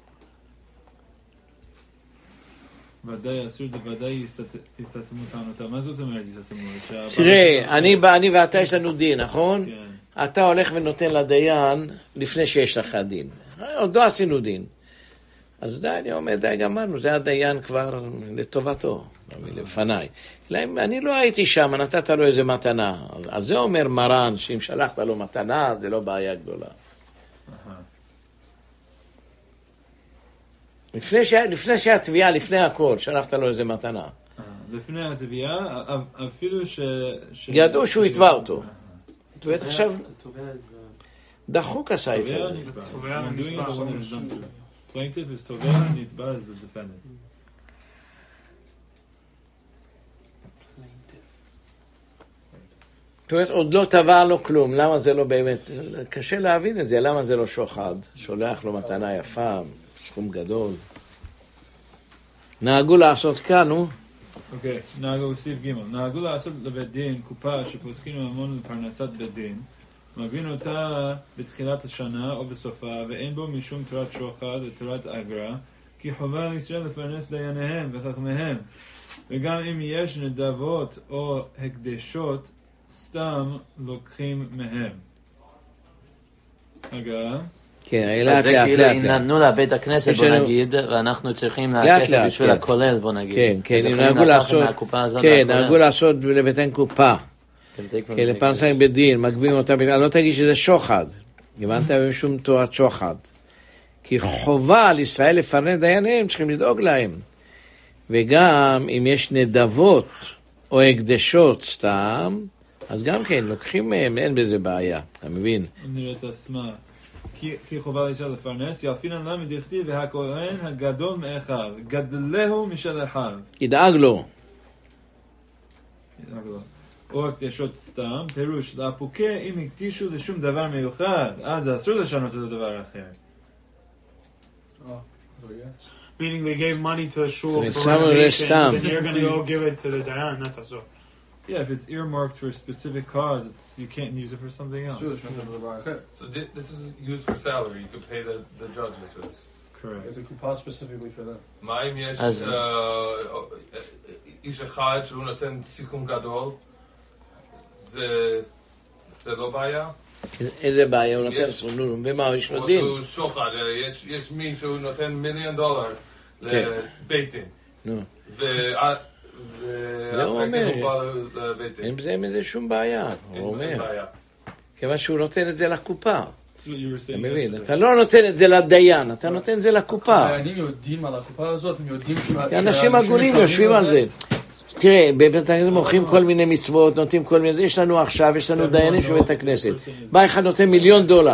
ודאי אסור, ודאי הסתתמו טענותיו. מה זאת אומרת הסתתמו? תראה, אני ואתה יש לנו דין, נכון? אתה הולך ונותן לדיין לפני שיש לך דין. עוד לא עשינו דין. אז די, אני אומר, די, גמרנו, זה הדיין כבר לטובתו. לפניי. אני לא הייתי שם, נתת לו איזה מתנה. אז זה אומר מרן, שאם שלחת לו מתנה, זה לא בעיה גדולה. לפני, ש... לפני שהתביעה, לפני הכל, שלחת לו איזה מתנה. לפני התביעה, אפילו ש... ידעו שהוא יתבע אותו. עכשיו, דחוק הסעיף הזה. Plaintiff is תובע, נתבע is the defendant. זאת אומרת, עוד לא תבע לו כלום. למה זה לא באמת? קשה להבין את זה. למה זה לא שוחד? שולח לו מתנה יפה, סכום גדול. נהגו לעשות כאן, נו. אוקיי, נהגו, סעיף ג' נהגו לעשות לבית דין קופה שפוסקים ממון לפרנסת בית דין, מבין אותה בתחילת השנה או בסופה, ואין בו משום תורת שוחד ותורת אגרה, כי חובה על ישראל לפרנס דייניהם וחכמיהם. וגם אם יש נדבות או הקדשות, סתם לוקחים מהם. רגע. כן, אז לאט זה לאט כאילו לאט. אם נתנו לבית הכנסת, בוא נגיד, ואנחנו צריכים להכסף בשביל הכולל, בוא נגיד. כן, כן, אז נהגו לעשות, כן, מהכולל. נהגו לעשות לבטן קופה. כן, לפרנסה בדין, מגבים אותה, לא תגיד שזה שוחד. הבנת בשום תורת שוחד. כי חובה על ישראל לפרנס דייניהם, צריכים לדאוג להם. וגם אם יש נדבות או הקדשות סתם, אז גם כן, לוקחים מהם, אין בזה בעיה. אתה מבין? נראה את עצמה. כי חובה על ישראל לפרנס, ילפינן להם דכתיב, והכהן הגדול מאחיו, גדלהו משל אחיו. ידאג לו. ידאג לו. או הקדשות סתם, פירוש, להפוקה אם הקדישו לשום דבר מיוחד, אז אסור לשנות את הדבר אחר. Meaning they gave money to the shul So for some of this renovations, stuff. and you're going to go give it to the dayan, that's asur. Yeah, if it's earmarked for a specific cause, it's you can't use it for something else. So thi- this is used for salary. You could pay the, the judges for this. Correct. There's a coupon specifically for them. מה אם יש אז- אה, איש אחד שהוא נותן סיכון גדול? זה זה לא בעיה? איזה בעיה, הוא נותן יש- סונון, ומה, יש לו או דין? שהוא שוחד, אה, יש- יש מי שהוא נותן מיליון דולר כן. לבית דין. נו, וה- זה הוא ואחרי כן אומר. הוא בא לבית דין. אין בזה עם זה שום בעיה, אין- הוא אין אומר. בעיה. כיוון שהוא נותן את זה לקופה. That's what you were אתה saying מבין? yesterday. אתה לא נותן את זה לדיין, אתה נותן את זה לקופה. הדיינים יודעים על הקופה הזאת, הם יודעים ש... אנשים הגונים יושבים על זה. תראה, בבית הכנסת מוכרים כל מיני מצוות, נותנים כל מיני... יש לנו עכשיו, יש לנו דיינים של בית הכנסת. בא אחד נותן מיליון דולר.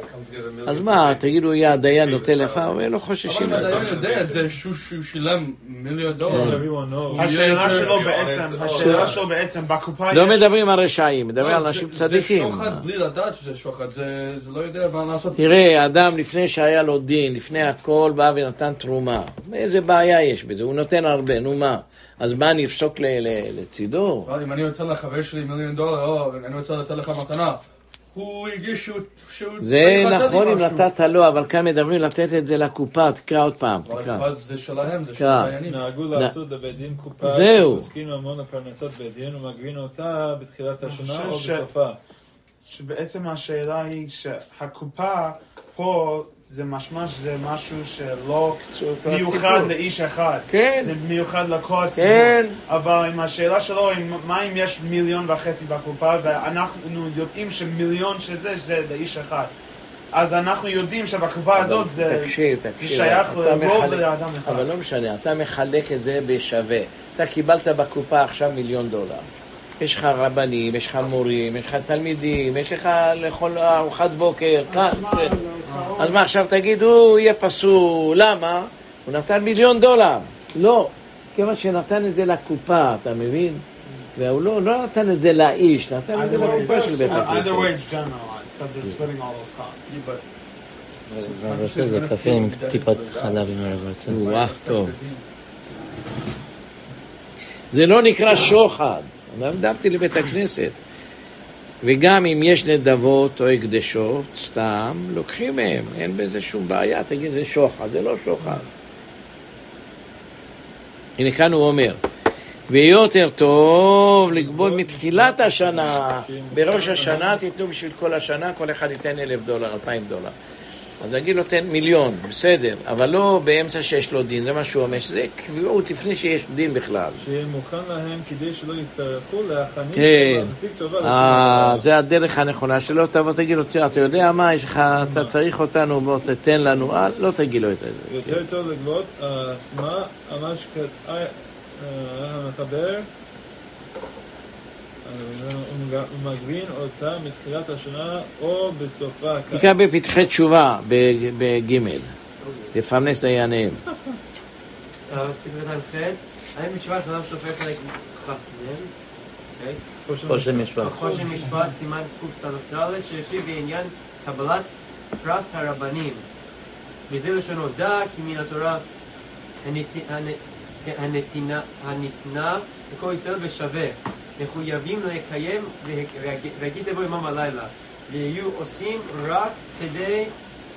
אז מה, תגידו, יא, הדיין נותן לך, אבל לא חוששים. אבל הדיין יודע את זה שהוא שהוא שילם מיליון דולר. Everyone knows. השאלה שלו בעצם, השאלה שלו בעצם, בקופה לא יש... מדברים על רשעים, מדברים על אנשים צדיקים. זה שוחד בלי לדעת שזה שוחד, זה זה לא יודע מה לעשות. תראה, האדם לפני שהיה לו דין, לפני הכל בא ונתן תרומה. איזה בעיה יש בזה? הוא נותן הרבה, נו מה? אז מה, נפסוק ל- ל- לצידו? אבל אם אני נותן לחבר שלי מיליון דולר, או אני רוצה לתת לך מתנה, הוא הגיש שהוא... שהוא זה צריך לתת לי נכון אם משהו. נתת לו, אבל כאן מדברים לתת את זה לקופה, תקרא עוד פעם, אבל תקרא. הקופה זה שלהם, זה של קרא. הדיינים. נהגו לעשות לבית דין קופה, זהו. פוסקים ממון לפרנסת בית דין ומגבין אותה בתחילת השנה חושב או ש- בסופה. שבעצם השאלה היא שהקופה פה זה משמע שזה משהו שלא מיוחד לאיש אחד. כן. זה מיוחד לכל הציבור. כן. אבל עם השאלה שלו, עם- מה אם יש מיליון וחצי בקופה, ואנחנו יודעים שמיליון שזה, זה לאיש אחד. אז אנחנו יודעים שבקופה הזאת זה תקשיב, זה תקשיב. שייך אתה לרוב מחלק- לאדם אחד. אבל לא משנה, אתה מחלק את זה בשווה. אתה קיבלת בקופה עכשיו מיליון דולר. יש לך רבנים, יש לך מורים, יש לך תלמידים, יש לך לאכול ארוחת בוקר, כאן, זה. אז מה עכשיו תגידו, יהיה פסול, למה? הוא נתן מיליון דולר. לא, כיוון שנתן את זה לקופה, אתה מבין? והוא לא, לא נתן את זה לאיש, נתן את זה לקופה של בית Either הכנסת. way it's generalized, because they're splitting all those costs. אבל עושה זה קפה עם טיפת חלב עם הרב רוצה. וואו, טוב. זה לא נקרא שוחד. אבל דפתי לבית הכנסת. וגם אם יש נדבות או הקדשות, סתם, לוקחים מהם. אין בזה שום בעיה. תגיד, זה שוחד. זה לא שוחד. הנה כאן הוא אומר, ויותר טוב לגבות מתחילת השנה. בראש השנה תיתנו בשביל כל השנה, כל אחד ייתן אלף דולר, אלפיים דולר. אז אגיד לו תן מיליון, בסדר, אבל לא באמצע שיש לו דין, זה מה שהוא אומר, שזה קביעות לפני שיש דין בכלל. שיהיה מוכן להם כדי שלא יצטרכו להכניס כן, ולהציג טובה לשם אה, הבא. זה הדרך הנכונה, שלא תבוא תגיד לו, אתה יודע מה, יש לך, אתה צריך אותנו, בוא תתן לנו, אה, לא תגיד לו את זה. יותר טוב לגבות אסמה, ממש המחבר, ומגבין אותה מתחילת השנה או בסופה. תקרא בפתחי תשובה, בגימל, לפרנס דייניהם. ספר ח' האם משפט אדם סופר פרק כ"ג, חושן משפט. חושן משפט, סימן קס"ד, שישיב בעניין קבלת פרס הרבנים. וזה לשונו, דע כי מן התורה הנתינה לכל ישראל בשווה, מחויבים לקיים והגיד לבוא ימם הלילה, ויהיו עושים רק כדי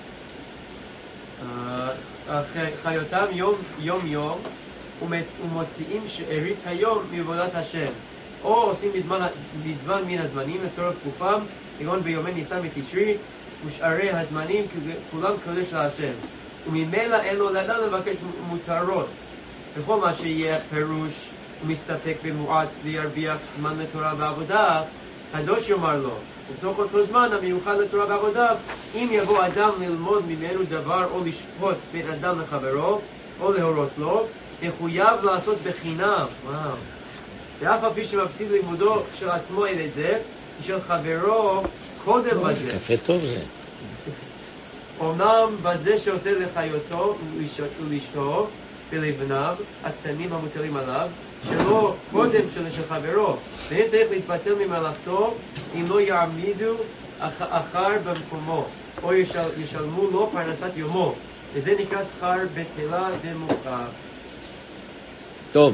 חיותם יום יום יום ומוציאים שארית היום מעבודת השם, או עושים בזמן, בזמן מן הזמנים לצורך תקופם, כגון ביומי ניסן ותשרי ושארי הזמנים כולם קודש להשם, וממילא אין לו לאדם לבקש מותרות. בכל מה שיהיה פירוש ומסתפק במועט וירוויח זמן לתורה בעבודה, קדוש יאמר לו, ובתוך אותו זמן המיוחד לתורה בעבודה, אם יבוא אדם ללמוד ממנו דבר או לשפוט בין אדם לחברו או להורות לו, מחויב לעשות בחינם. וואו. ואף על פי שמפסיד לימודו של עצמו אל זה, של חברו קודם בזה. קפה טוב זה. אומנם בזה שעושה לחיותו ולאשתו ולבניו הקטנים המוטלים עליו, שלא קודם של חברו, ואין צריך להתבטל ממלאכתו אם לא יעמידו אחר במקומו, או ישל, ישלמו לו פרנסת יומו, וזה נקרא שכר בטלה דמוכה. טוב.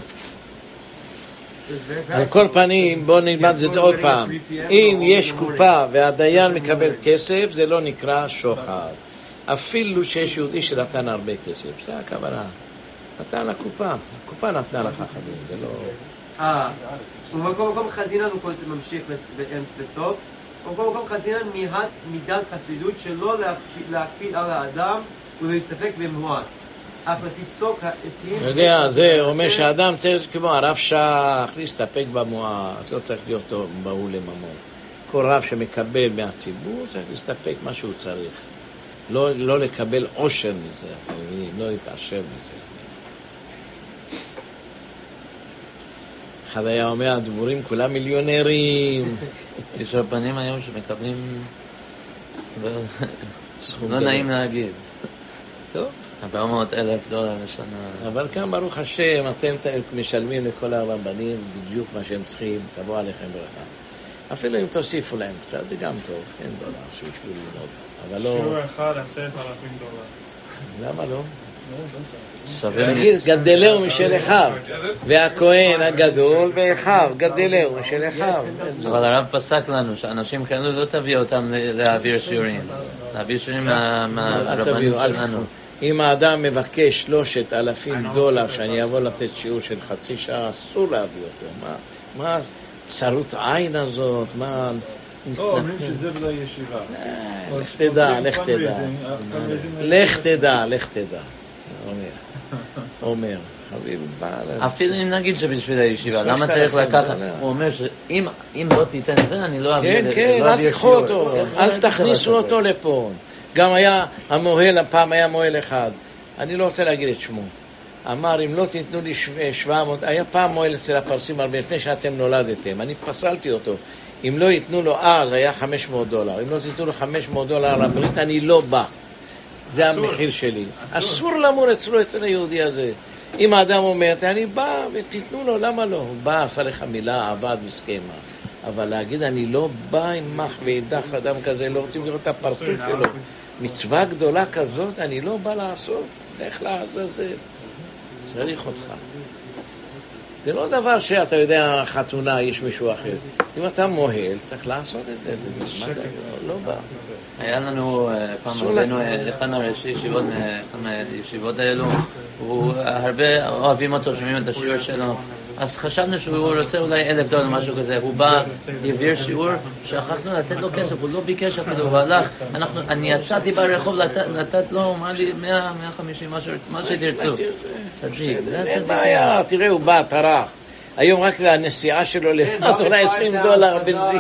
על כל פנים, בואו נלמד את זה עוד פעם. אם יש קופה והדיין מקבל כסף, זה לא נקרא שוחד. אפילו שיש יהודי שנתן הרבה כסף, זה הכוונה. נתן לקופה, הקופה נתנה לך חברים, זה לא... אה, ובמקום מקום חזינן הוא ממשיך בסוף, ובמקום מקום חזינן מידת חסידות שלא להקפיד על האדם ולהסתפק במועט. אף לפי צוק העתים... אתה יודע, זה אומר שהאדם צריך כמו הרב שח, להסתפק במועט, לא צריך להיות בהול לממון. כל רב שמקבל מהציבור צריך להסתפק מה שהוא צריך. לא, לא לקבל עושר מזה, אתם מבינים, לא להתעשר מזה. אחד היה אומר, הדבורים כולם מיליונרים. יש רבנים היום שמקבלים... לא נעים להגיד. טוב. ארבע מאות אלף דולר לשנה. אבל כאן ברוך השם, אתם משלמים לכל הרבנים בדיוק מה שהם צריכים, תבוא עליכם ברכה. אפילו אם תוסיפו להם קצת, זה גם טוב, אין דולר שישבו ללמוד. אבל לא... שיעור אחד עשרת אלפים דולר. למה לא? שווה... גדלהו משל אחיו, והכהן הגדול ואחיו, גדלהו משל אחיו. אבל הרב פסק לנו שאנשים כאלו לא תביא אותם להעביר שיעורים. להעביר שיעורים מהרבנים שלנו. אם האדם מבקש שלושת אלפים דולר שאני אבוא לתת שיעור של חצי שעה, אסור להביא אותו. מה צרות עין הזאת? מה... לא, אומרים שזה בלי ישיבה. לך תדע, לך תדע. לך תדע, לך תדע. אומר, אומר. אפילו אם נגיד שבשביל הישיבה, למה צריך לקחת? הוא אומר שאם לא תיתן את זה, אני לא אביא... כן, כן, אל תיקחו אותו, אל תכניסו אותו לפה. גם היה המוהל, הפעם היה מוהל אחד, אני לא רוצה להגיד את שמו, אמר אם לא תיתנו לי שבע מאות, היה פעם מוהל אצל הפרסים הרבה לפני שאתם נולדתם, אני פסלתי אותו, אם לא ייתנו לו אז היה חמש מאות דולר, אם לא תיתנו לו חמש מאות דולר על הברית אני לא בא, זה המחיר שלי, אסור למור אצלו אצל היהודי הזה. אם האדם אומר אני בא ותיתנו לו, למה לא? הוא בא, עשה לך מילה, עבד מסכמה, אבל להגיד אני לא בא עם מח ואידך לאדם כזה, לא רוצים לראות את הפרצוף שלו, מצווה גדולה כזאת אני לא בא לעשות, לך לעזאזל, צריך אותך. זה לא דבר שאתה יודע חתונה יש מישהו אחר, אם אתה מוהל צריך לעשות את זה, זה מזמן לא בא. היה לנו פעם רבינו אחד מהראשי ישיבות, אחד מהישיבות האלו, הוא הרבה אוהבים אותו, שומעים את השיעור שלו, אז חשבנו שהוא רוצה אולי אלף דולר, משהו כזה. הוא בא, העביר שיעור, שכחנו לתת לו כסף, הוא לא ביקש אפילו, הוא הלך. אנחנו, אני יצאתי ברחוב לתת לו, אמר לי, מאה, מאה וחמישים, מה שתרצו. צדיק, זה הצדיק. אין בעיה, תראה, הוא בא, טרח. היום רק לנסיעה שלו לבד, אולי עשרים דולר בנזין.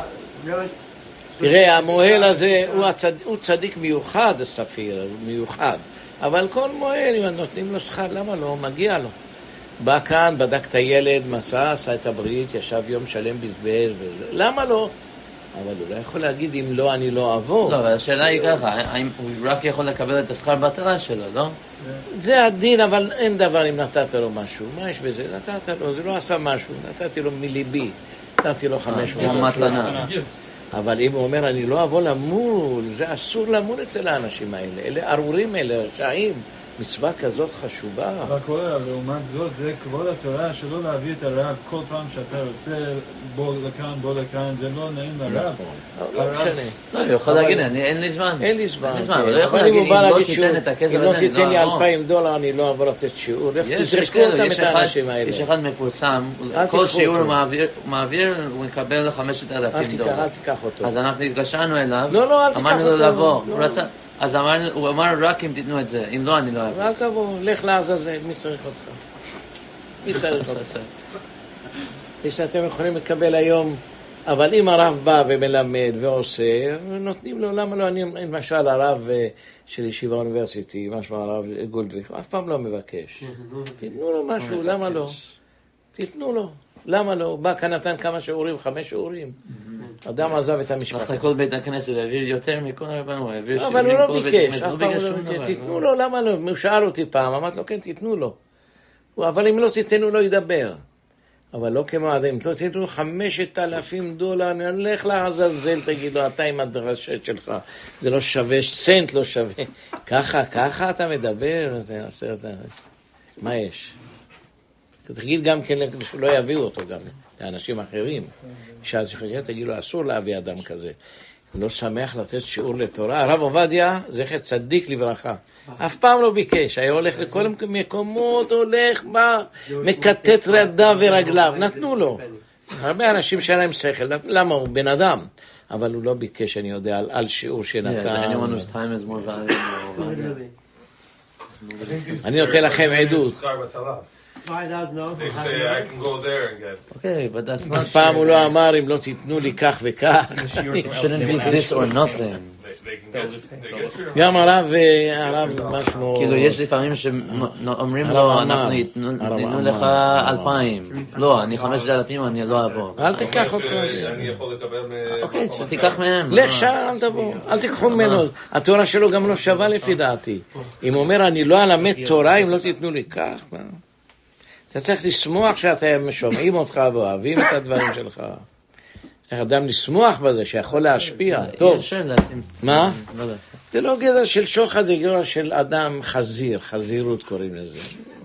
תראה, המוהל הזה הוא צדיק מיוחד, הספיר, מיוחד. אבל כל מוהל, אם נותנים לו שכר, למה לא? מגיע לו. בא כאן, בדק את הילד, מסע, עשה את הברית, ישב יום שלם בזבז, למה לא? אבל הוא לא יכול להגיד, אם לא, אני לא אעבור. לא, אבל השאלה היא ככה, האם הוא רק יכול לקבל את השכר בטלה שלו, לא? זה הדין, אבל אין דבר אם נתת לו משהו. מה יש בזה? נתת לו, זה לא עשה משהו, נתתי לו מליבי, נתתי לו חמש מאות. כמו מתנה. אבל אם הוא אומר, אני לא אבוא למול, זה אסור למול אצל האנשים האלה. אלה ארורים, אלה רשעים. מצווה כזאת חשובה. רק כל הרב, לעומת זאת, זה כבוד התורה שלא להביא את הרב כל פעם שאתה רוצה, בוא לכאן, בוא לכאן, זה לא נעים לרב. לא משנה. לא, הוא יכול להגיד, אין לי זמן. אין לי זמן. אבל לא יכול להגיד, אם לא תיתן את הכסף הזה, אם לא תיתן לי אלפיים דולר, אני לא אבוא לתת שיעור. תזרקו אותם את האנשים האלה. יש אחד מפורסם, כל שיעור הוא מעביר, הוא מקבל חמשת אלפים דולר. אל תיקח אותו. אז אנחנו התקשרנו אליו, לא, לא, אל תיקח אותו. אמרנו לו לבוא. אז הוא אמר רק אם תיתנו את זה, אם לא אני לא אעבור. אל תבוא, לך לעזאזל, מי צריך אותך? מי צריך אותך? יש שאתם יכולים לקבל היום, אבל אם הרב בא ומלמד ועושה, נותנים לו, למה לא? אני למשל הרב של ישיבה אוניברסיטי, משמע הרב גולדוויך, אף פעם לא מבקש. תיתנו לו משהו, למה לא? תיתנו לו, למה לא? בא כאן נתן כמה שיעורים, חמש שיעורים. אדם עזב את המשפחה. אחרי כל בית הכנסת העביר יותר מכל הרבנו, הוא העביר אבל הוא לא ביקש, אף פעם הוא לא ביקש. תיתנו לו, למה לא? הוא שאל אותי פעם, אמרתי לו, כן, תיתנו לו. אבל אם לא תיתנו לו, ידבר. אבל לא כמו עד, אם לא תיתנו חמשת אלפים דולר, אני הולך לעזאזל, תגיד לו, אתה עם הדרשת שלך, זה לא שווה, סנט לא שווה. ככה, ככה אתה מדבר, זה עשרת האנשים. מה יש? תגיד גם כן, שלא יביאו אותו גם. לאנשים אחרים, שאז שחשבת, תגיד לו, אסור להביא אדם כזה. הוא לא שמח לתת שיעור לתורה. הרב עובדיה, זכר צדיק לברכה. אף פעם לא ביקש, היה הולך לכל מקומות, הולך, בא, מקטט רדיו ורגליו. נתנו לו. הרבה אנשים שהיה להם שכל, למה? הוא בן אדם. אבל הוא לא ביקש, אני יודע, על שיעור שנתן. אני נותן לכם עדות. Okay, but that's not אף פעם הוא לא אמר, אם לא תיתנו לי כך וכך. shouldn't be this or nothing. גם הרב, הרב משמו... כאילו, יש לפעמים שאומרים לו, אנחנו ניתנו לך אלפיים. לא, אני חמשת אלפים, אני לא אעבור. אל תיקח אותו. אני יכול לקבל... אוקיי, שתיקח מהם. לך שם, אל תבוא. אל תיקחו ממנו. התורה שלו גם לא שווה לפי דעתי. אם הוא אומר, אני לא אלמד תורה, אם לא תיתנו לי כך, מה? אתה צריך לשמוח שאתם שומעים אותך ואוהבים את הדברים שלך. איך אדם לשמוח בזה, שיכול להשפיע. טוב. מה? זה לא גדר של שוחד, זה גדר של אדם חזיר. חזירות קוראים לזה.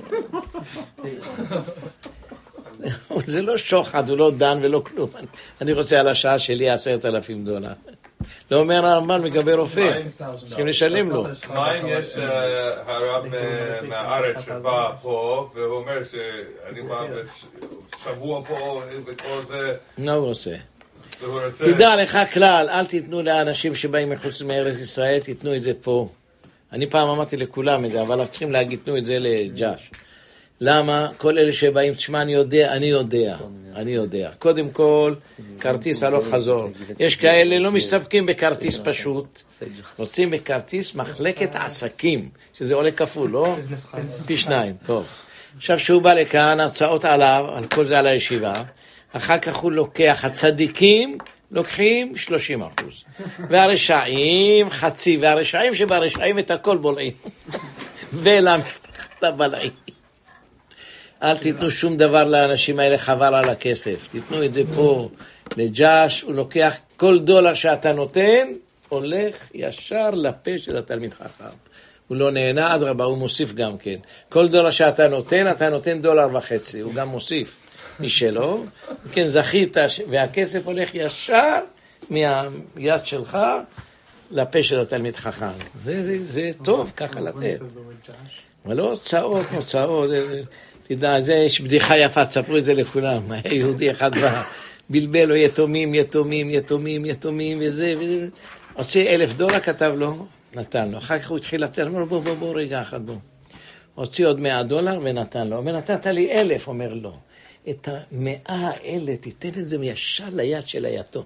זה לא שוחד, זה לא דן ולא כלום. אני רוצה על השעה שלי עשרת אלפים דולר. לא אומר הרמב"ן מגבי רופא, צריכים לשלם לו. מה אם יש הרב מהארץ שבא פה, והוא אומר שאני בא שבוע פה וכל זה... לא הוא רוצה. תדע לך כלל, אל תיתנו לאנשים שבאים מחוץ מארץ ישראל, תיתנו את זה פה. אני פעם אמרתי לכולם את זה, אבל צריכים להגיד, תנו את זה לג'אש. למה? כל אלה שבאים, תשמע, אני יודע, אני יודע, אני יודע. קודם כל, כרטיס הלוך חזור. יש כאלה לא מסתפקים בכרטיס פשוט, רוצים בכרטיס מחלקת עסקים, שזה עולה כפול, לא? פי שניים, טוב. עכשיו שהוא בא לכאן, הרצאות עליו, על כל זה על הישיבה, אחר כך הוא לוקח, הצדיקים לוקחים שלושים אחוז, והרשעים חצי, והרשעים שברשעים את הכל בולעים, ולמתחת הבלעים. אל תיתנו שום דבר לאנשים האלה, חבל על הכסף. תיתנו את זה פה לג'אש, הוא לוקח כל דולר שאתה נותן, הולך ישר לפה של התלמיד חכם. הוא לא נהנה, אדרבה, הוא מוסיף גם כן. כל דולר שאתה נותן, אתה נותן דולר וחצי, הוא גם מוסיף משלו. כן, זכית, והכסף הולך ישר מהיד שלך לפה של התלמיד חכם. זה, זה, זה טוב, ככה לתת. אבל לא הוצאות, הוצאות. תדע, זה יש בדיחה יפה, תספרו את זה לכולם. יהודי אחד בא, בלבל לו יתומים, יתומים, יתומים, יתומים, וזה, וזה. הוציא אלף דולר, כתב לו, נתן לו. אחר כך הוא התחיל לצאת, אמר לו, בוא, בוא, בוא, רגע אחד, בוא. הוציא עוד מאה דולר ונתן לו. ונתת לי אלף, אומר לו. את המאה האלה, תיתן את זה מישר ליד של היתום.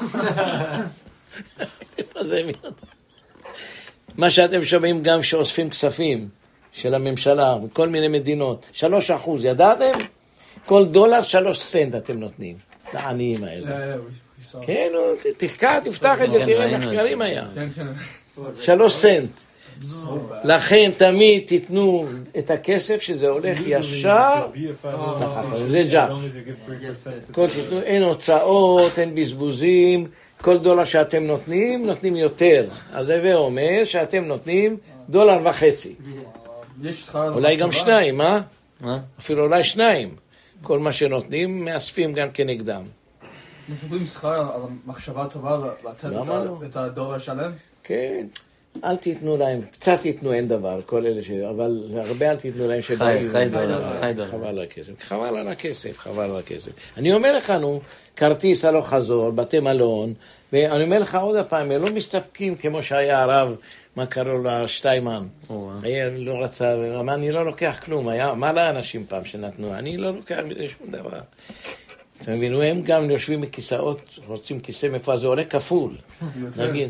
איפה זה מיד? מה שאתם שומעים גם שאוספים כספים של הממשלה, בכל מיני מדינות, שלוש אחוז, ידעתם? כל דולר שלוש סנט אתם נותנים, לעניים האלה. כן, תחקר, תפתח את זה, תראה מחקרים היה. שלוש סנט. לכן תמיד תיתנו את הכסף שזה הולך ישר לחפש, זה ג'אפ. כל תיתנו, אין הוצאות, אין בזבוזים, כל דולר שאתם נותנים, נותנים יותר. אז זה אומר שאתם נותנים דולר וחצי. אולי גם שניים, מה? אפילו אולי שניים. כל מה שנותנים, מאספים גם כנגדם. מקבלים שכר על המחשבה טובה לתת את הדולר שלם? כן. אל תיתנו להם, קצת תיתנו אין דבר, כל אלה ש... אבל הרבה אל תיתנו להם שבאים. חי, חי דולר, חי דולר. חבל על הכסף, חבל על הכסף, חבל על הכסף. אני אומר לך, נו, כרטיס הלוך חזור, בתי מלון, ואני אומר לך עוד הפעם, הם לא מסתפקים כמו שהיה הרב, מה קראו לו, שטיימן. היה, לא רצה, אמר, אני לא לוקח כלום, היה, מה לאנשים פעם שנתנו? אני לא לוקח מזה שום דבר. אתם מבינו, הם גם יושבים בכיסאות, רוצים כיסא מפה, זה עולה כפול. נגיד.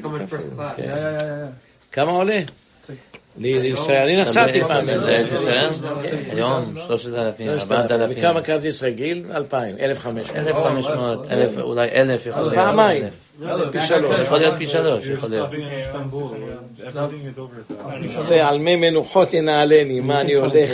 כמה עולה? לישראל, אני נסעתי פעם. היום שלושת אלפים, ארבעת אלפים. וכמה כרטיס רגיל? אלפיים, אלף וחמש מאות. אלף וחמש מאות, אולי אלף יכול להיות. פעמיים. פי שלוש. יכול להיות פי שלוש, יכול להיות. זה על מי מנוחות ינעלני, מה אני הולך?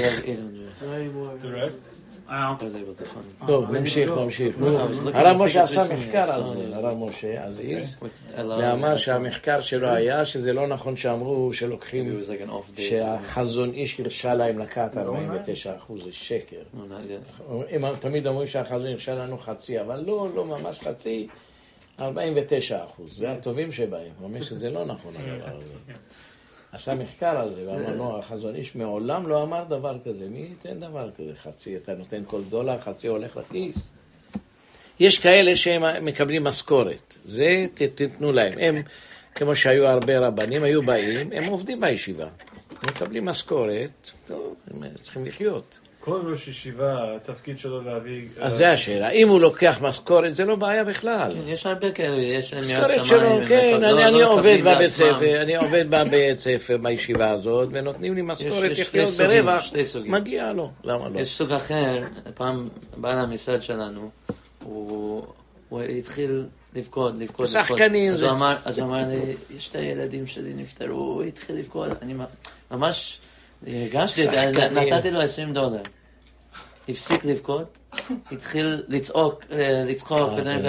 טוב, נמשיך, נמשיך. הרב משה עשה מחקר על זה, הרב משה עזיז, ואמר שהמחקר שלו היה שזה לא נכון שאמרו שלוקחים, שהחזון איש הרשה להם לקחת ארבעים ותשעה אחוז, זה שקר. הם תמיד אומרים שהחזון הרשה לנו חצי, אבל לא, לא ממש חצי, ארבעים ותשעה אחוז, זה הטובים שבהם, הוא אומר שזה לא נכון הדבר הזה. עשה מחקר על זה, ואמר, לא, החזון איש מעולם לא אמר דבר כזה. מי ייתן דבר כזה? חצי, אתה נותן כל דולר, חצי הולך לכיס. יש כאלה שהם מקבלים משכורת. זה תתנו להם. הם, כמו שהיו הרבה רבנים, היו באים, הם עובדים בישיבה. הם מקבלים משכורת, טוב, הם צריכים לחיות. כל ראש ישיבה, התפקיד שלו להביא... אז זה השאלה. אם הוא לוקח משכורת, זה לא בעיה בכלל. כן, יש הרבה כאלה, יש... משכורת שלו, כן, אני עובד בבית ספר, אני עובד בבית ספר בישיבה הזאת, ונותנים לי משכורת לחיות ברווח, מגיע לו, למה לא? יש סוג אחר, פעם בעל המשרד שלנו, הוא התחיל לבכות, לבכות, שחקנים. אז הוא אמר לי, יש את הילדים שלי נפטרו, הוא התחיל לבכות, אני ממש... הרגשתי את זה, נתתי לו עשרים דולר. הפסיק לבכות, התחיל לצעוק, לצחוק,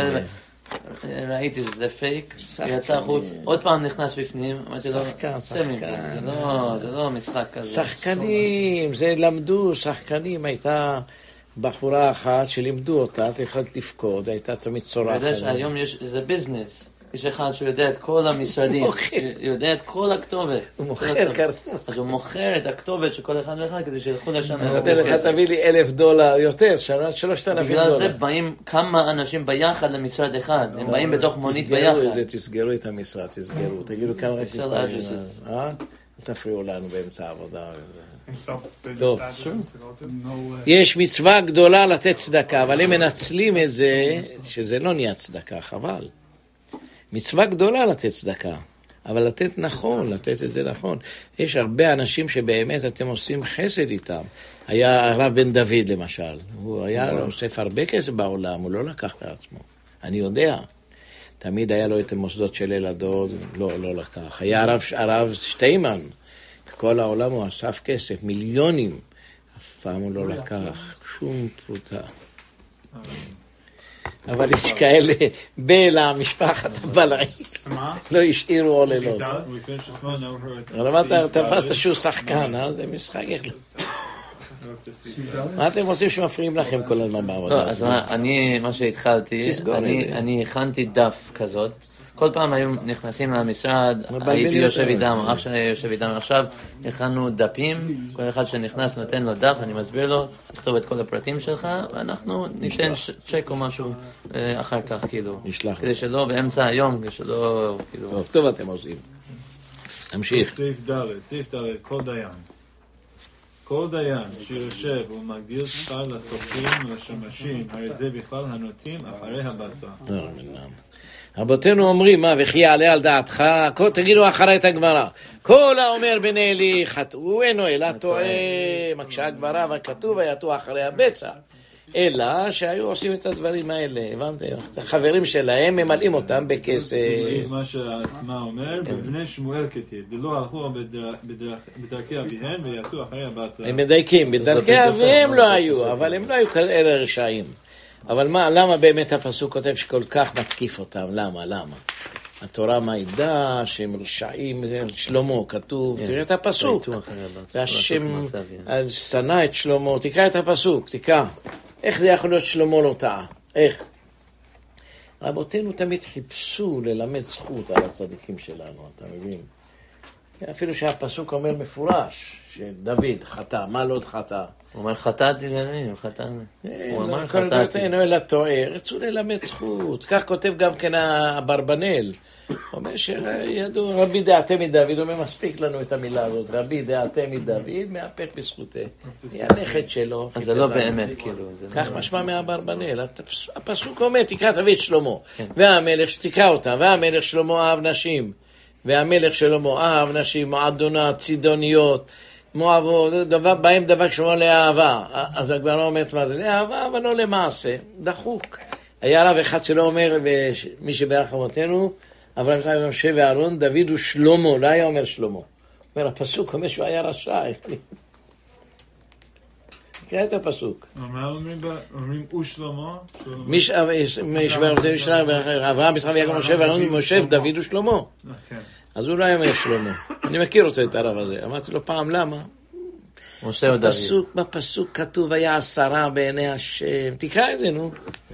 ראיתי שזה פייק, יצא חוץ, עוד פעם נכנס בפנים, אמרתי לו, סמי, זה לא משחק כזה. שחקנים, זה למדו, שחקנים, הייתה בחורה אחת שלימדו אותה, אתה יכולת לפקוד, הייתה תמיד צורחת. אתה יודע שהיום זה ביזנס. יש אחד שיודע את כל המשרדים, יודע את כל הכתובת. הוא מוכר כרטיס. אז הוא מוכר את הכתובת של כל אחד ואחד כדי שילכו לשם. אני נותן לך, תביא לי אלף דולר יותר, שלושת אלפים דולר. בגלל זה באים כמה אנשים ביחד למשרד אחד, הם באים בתוך מונית ביחד. תסגרו את זה, תסגרו את המשרד, תסגרו. תגידו כמה רק תפריעו. אל תפריעו לנו באמצע העבודה. טוב. יש מצווה גדולה לתת צדקה, אבל הם מנצלים את זה, שזה לא נהיה צדקה, חבל. מצווה גדולה לתת צדקה, אבל לתת נכון, לתת את זה נכון. יש הרבה אנשים שבאמת אתם עושים חסד איתם. היה הרב בן דוד למשל, הוא היה אוסף הרבה כסף בעולם, הוא לא לקח לעצמו. אני יודע, תמיד היה לו את המוסדות של ילדות, לא, לא לקח. היה הרב, הרב שטיימן, כל העולם הוא אסף כסף, מיליונים, אף פעם הוא לא לקח שום פרוטה. אבל יש כאלה בלה, משפחת הבלעי, לא השאירו עוללות. אבל אתה תפסת שהוא שחקן, זה משחק איך... מה אתם עושים שמפריעים לכם כל הזמן בעבודה? אז אני, מה שהתחלתי, אני הכנתי דף כזאת, כל פעם היו נכנסים למשרד, הייתי יושב איתם, אח שלי יושב איתם. עכשיו הכנו דפים, כל אחד שנכנס נותן לו דף, אני מסביר לו, תכתוב את כל הפרטים שלך, ואנחנו ניתן צ'ק או משהו אחר כך, כאילו. נשלח. כדי שלא באמצע היום, כדי שלא, כאילו... טוב, טוב אתם עושים. תמשיך. סעיף ד', סעיף ד', כל דיין. כל דיין שיושב ומגדיל שכר לסופרים ולשמשים, הרי זה בכלל הנוטים אחרי הבצע. רבותינו אומרים, מה, וכי יעלה על דעתך, תגידו אחרי את הגמרא, כל האומר בני אלי חטאו אינו אלא טועה, מקשה הגמרא וכתוב ויתו אחרי הבצע, אלא שהיו עושים את הדברים האלה, הבנתם? החברים שלהם ממלאים אותם בכסף. מה שהאסמה אומר, בבני שמואל כתיב, ולא הלכו בדרכי אביהם ויתו אחרי הבצע. הם מדייקים, בדרכי אביהם לא היו, אבל הם לא היו כאלה רשעים. אבל מה, למה באמת הפסוק כותב שכל כך מתקיף אותם? למה, למה? התורה מעידה שהם רשעים, שלמה כתוב, תראה את הפסוק. והשם שנא את שלמה, תקרא את הפסוק, תקרא. איך זה יכול להיות שלמה לא טעה? איך? רבותינו תמיד חיפשו ללמד זכות על הצדיקים שלנו, אתה מבין? אפילו שהפסוק אומר מפורש, שדוד חטא, מה לא חטא? הוא אומר חטאתי לעני, הוא חטא. הוא אומר חטאתי. כל גאותינו אלא טועה, רצו ללמד זכות. כך כותב גם כן אברבנאל. הוא אומר שידעו, רבי דעתה מדוד, הוא אומר מספיק לנו את המילה הזאת, רבי דעתה מדוד, מהפך בזכותה. היא הנכד שלו. אז זה לא באמת, כאילו. כך משמע מאברבנאל. הפסוק אומר, תקרא תביא את שלמה. והמלך, תקרא אותה, והמלך שלמה אהב נשים. והמלך שלמה אהב נשים, מועדונות, צידוניות, מואבות, דבר, בהם דבר שלמה לאהבה. אז הגמרא אומרת מה זה? לאהבה, אבל לא למעשה. דחוק. היה רב אחד שלא אומר, מי שברך אבותינו, אברהם יצחק משה ואהרון, דוד הוא שלמה, לא היה אומר שלמה. אומר, הפסוק אומר שהוא היה רשע. תקרא את הפסוק. מה אומרים הוא שלמה? אברהם יצחק ויעקב משה ואהרון, משה ודוד הוא שלמה. אז הוא לא היה אומר שלמה. אני מכיר אותו את הרב הזה. אמרתי לו פעם, למה? משה ודוד. בפסוק כתוב, היה עשרה בעיני השם. תקרא את זה, נו.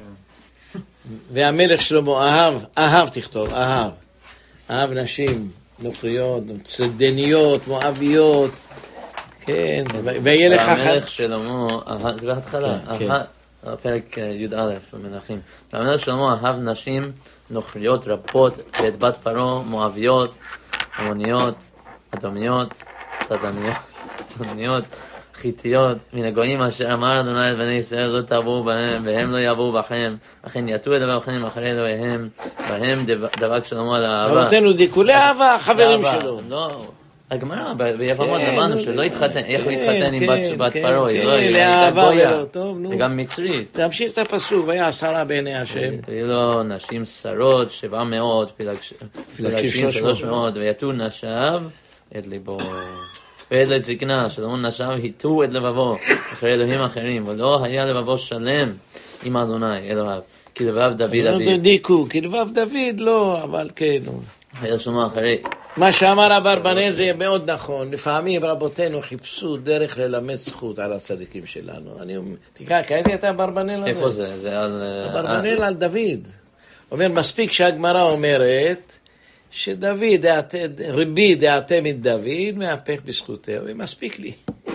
והמלך שלמה אהב, אהב תכתוב, אהב. אהב נשים, נוכריות, צדניות, מואביות. כן, וילך אחת. והמלך שלמה, זה בהתחלה, פרק י"א במלכים. והמלך שלמה אהב נשים נוכריות רבות, ואת בת פרעה, מואביות, עמוניות, אדומיות, צדניות, צדניות, חיתיות, מן הגויים אשר אמר אדוני את בני ישראל לא תעברו בהם, והם לא יעברו בכם, אכן יתו את אלוהיכם אחרי אלוהיהם, בהם דבק שלמה על האהבה. רבותינו דיכולי אהבה, החברים שלו. לא, הגמרא, ביבמות אמרנו שלא התחתן, איך הוא התחתן עם בת פרעה, היא הייתה גויה, וגם מצרית. תמשיך את הפסוק, והיה עשרה בעיני השם. היו לו נשים שרות, שבע מאות, פילגשים שלוש מאות, ויתו נשב את ליבו. ואת לזקנה, שלמה נשב, היטו את לבבו, אחרי אלוהים אחרים, ולא היה לבבו שלם עם אדוני, אלוהיו, כי לבב דוד אביו. דייקו, כי לבב דוד לא, אבל כן. היה שומע אחרי. מה שאמר אברבנאל זה מאוד נכון. לפעמים רבותינו חיפשו דרך ללמד זכות על הצדיקים שלנו. אני תקרא, קראתי את אברבנאל? איפה זה? זה על... אברבנאל על דוד. אומר, מספיק שהגמרא אומרת שדוד, רבי דעתה מדוד, מהפך בזכותהו, ומספיק לי.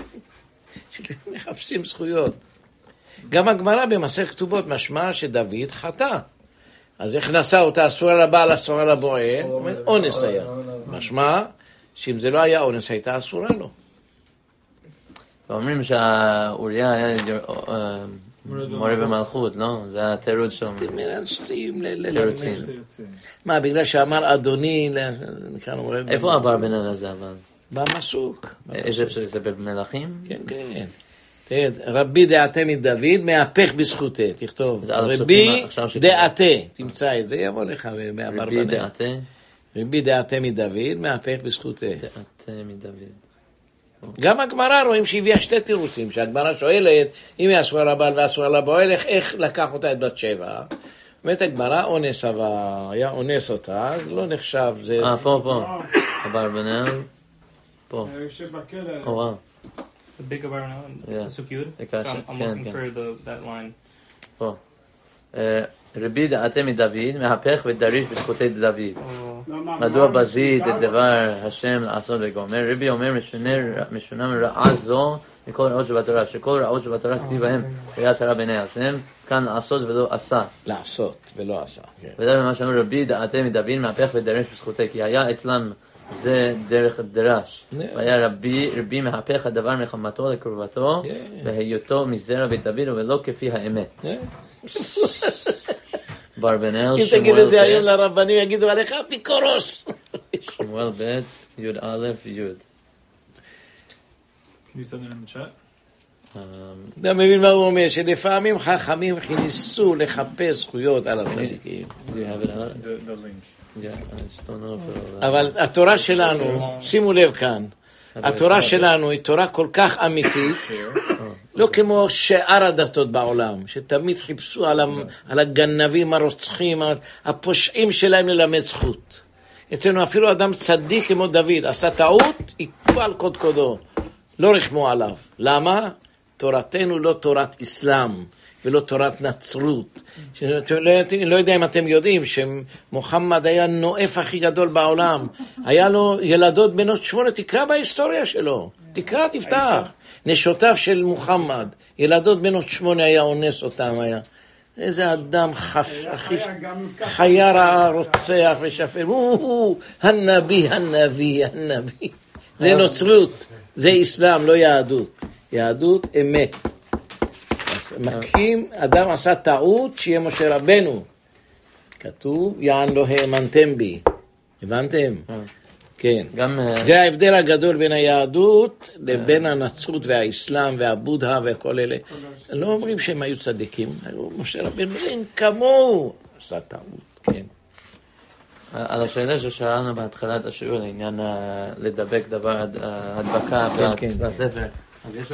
מחפשים זכויות. גם הגמרא במסכת כתובות משמע שדוד חטא. אז איך נשא אותה אסורה לבעל, אסורה לבועל? אונס היה. משמע שאם זה לא היה אונס, הייתה אסורה לו. ואומרים שהאוריה היה מורה במלכות, לא? זה היה תירוץ שם. תירוצים. מה, בגלל שאמר אדוני... איפה אברבנאל הזה אבל? במסוק. איזה פסוק? זה במלכים? כן, כן. רבי דעתה מדוד, מהפך בזכותה, תכתוב. רבי דעתה, תמצא את זה, יבוא לך מאברבנאל. רבי דעתה? רבי דעתה מדוד, מהפך בזכותה. דעתה מדוד. גם הגמרא רואים שהביאה שתי תירוצים, שהגמרא שואלת, אם היא אסורה לבעל ואסורה לבועל, איך לקח אותה את בת שבע? באמת הגמרא אונס, אבל היה אונס אותה, אז לא נחשב. אה, פה, פה. אברבנאל. פה. או, וואו. The big Abarbanel, Yeah. Pasuk Yud. Okay, So I'm, I'm can, looking can. for the, that line. פה. רבי דעתי מדוד, מהפך ודריש בזכותי דוד. מדוע בזית את דבר השם לעשות וגומר? רבי אומר משונה מרעה זו מכל רעות שבתורה, שכל רעות שבתורה כתיב בהם ויעש הרע בעיני השם, כאן לעשות ולא עשה. לעשות ולא עשה. וזה מה שאומר רבי דעתי מדוד, מהפך ודריש בזכותי, כי היה אצלם זה דרך דרש. והיה רבי, רבי מהפך הדבר מחמתו לקרבתו, והיותו מזרע בית דוד, ולא כפי האמת. ברבנאל, אם תגיד את זה היום לרבנים, יגידו עליך אפיקורוס. שמואל ב' י' א' י'. Can you send it in the chat? אתה מבין מה הוא אומר? שלפעמים חכמים ניסו לחפש זכויות על הצדיקים. Do you have it out? The, the link. Yeah, I just don't know if it'll... אבל התורה שלנו, שימו לב כאן, התורה שלנו היא תורה כל כך אמיתית, לא כמו שאר הדתות בעולם, שתמיד חיפשו על, על הגנבים, הרוצחים, הפושעים שלהם ללמד זכות. אצלנו אפילו אדם צדיק כמו דוד, עשה טעות, יקפו על קודקודו, לא רחמו עליו. למה? תורתנו לא תורת אסלאם, ולא תורת נצרות. לא יודע אם אתם יודעים שמוחמד היה נואף הכי גדול בעולם. היה לו ילדות בנות שמונה, תקרא בהיסטוריה שלו. תקרא, תפתח. נשותיו של מוחמד, ילדות בנות שמונה היה אונס אותם, היה. איזה אדם חש, חיה רעה, רוצח ושפל. הוא, הנביא, הנביא, הנביא. זה נוצרות, זה אסלאם, לא יהדות. יהדות אמת. מקים, אדם עשה טעות שיהיה משה רבנו. כתוב, יען לא האמנתם בי. הבנתם? כן. זה ההבדל הגדול בין היהדות לבין הנצרות והאסלאם והבודה וכל אלה. לא אומרים שהם היו צדיקים. משה רבנו אין כמוהו. עשה טעות, כן. על השאלה ששאלנו בהתחלת השיעור לעניין לדבק דבר הדבקה בספר.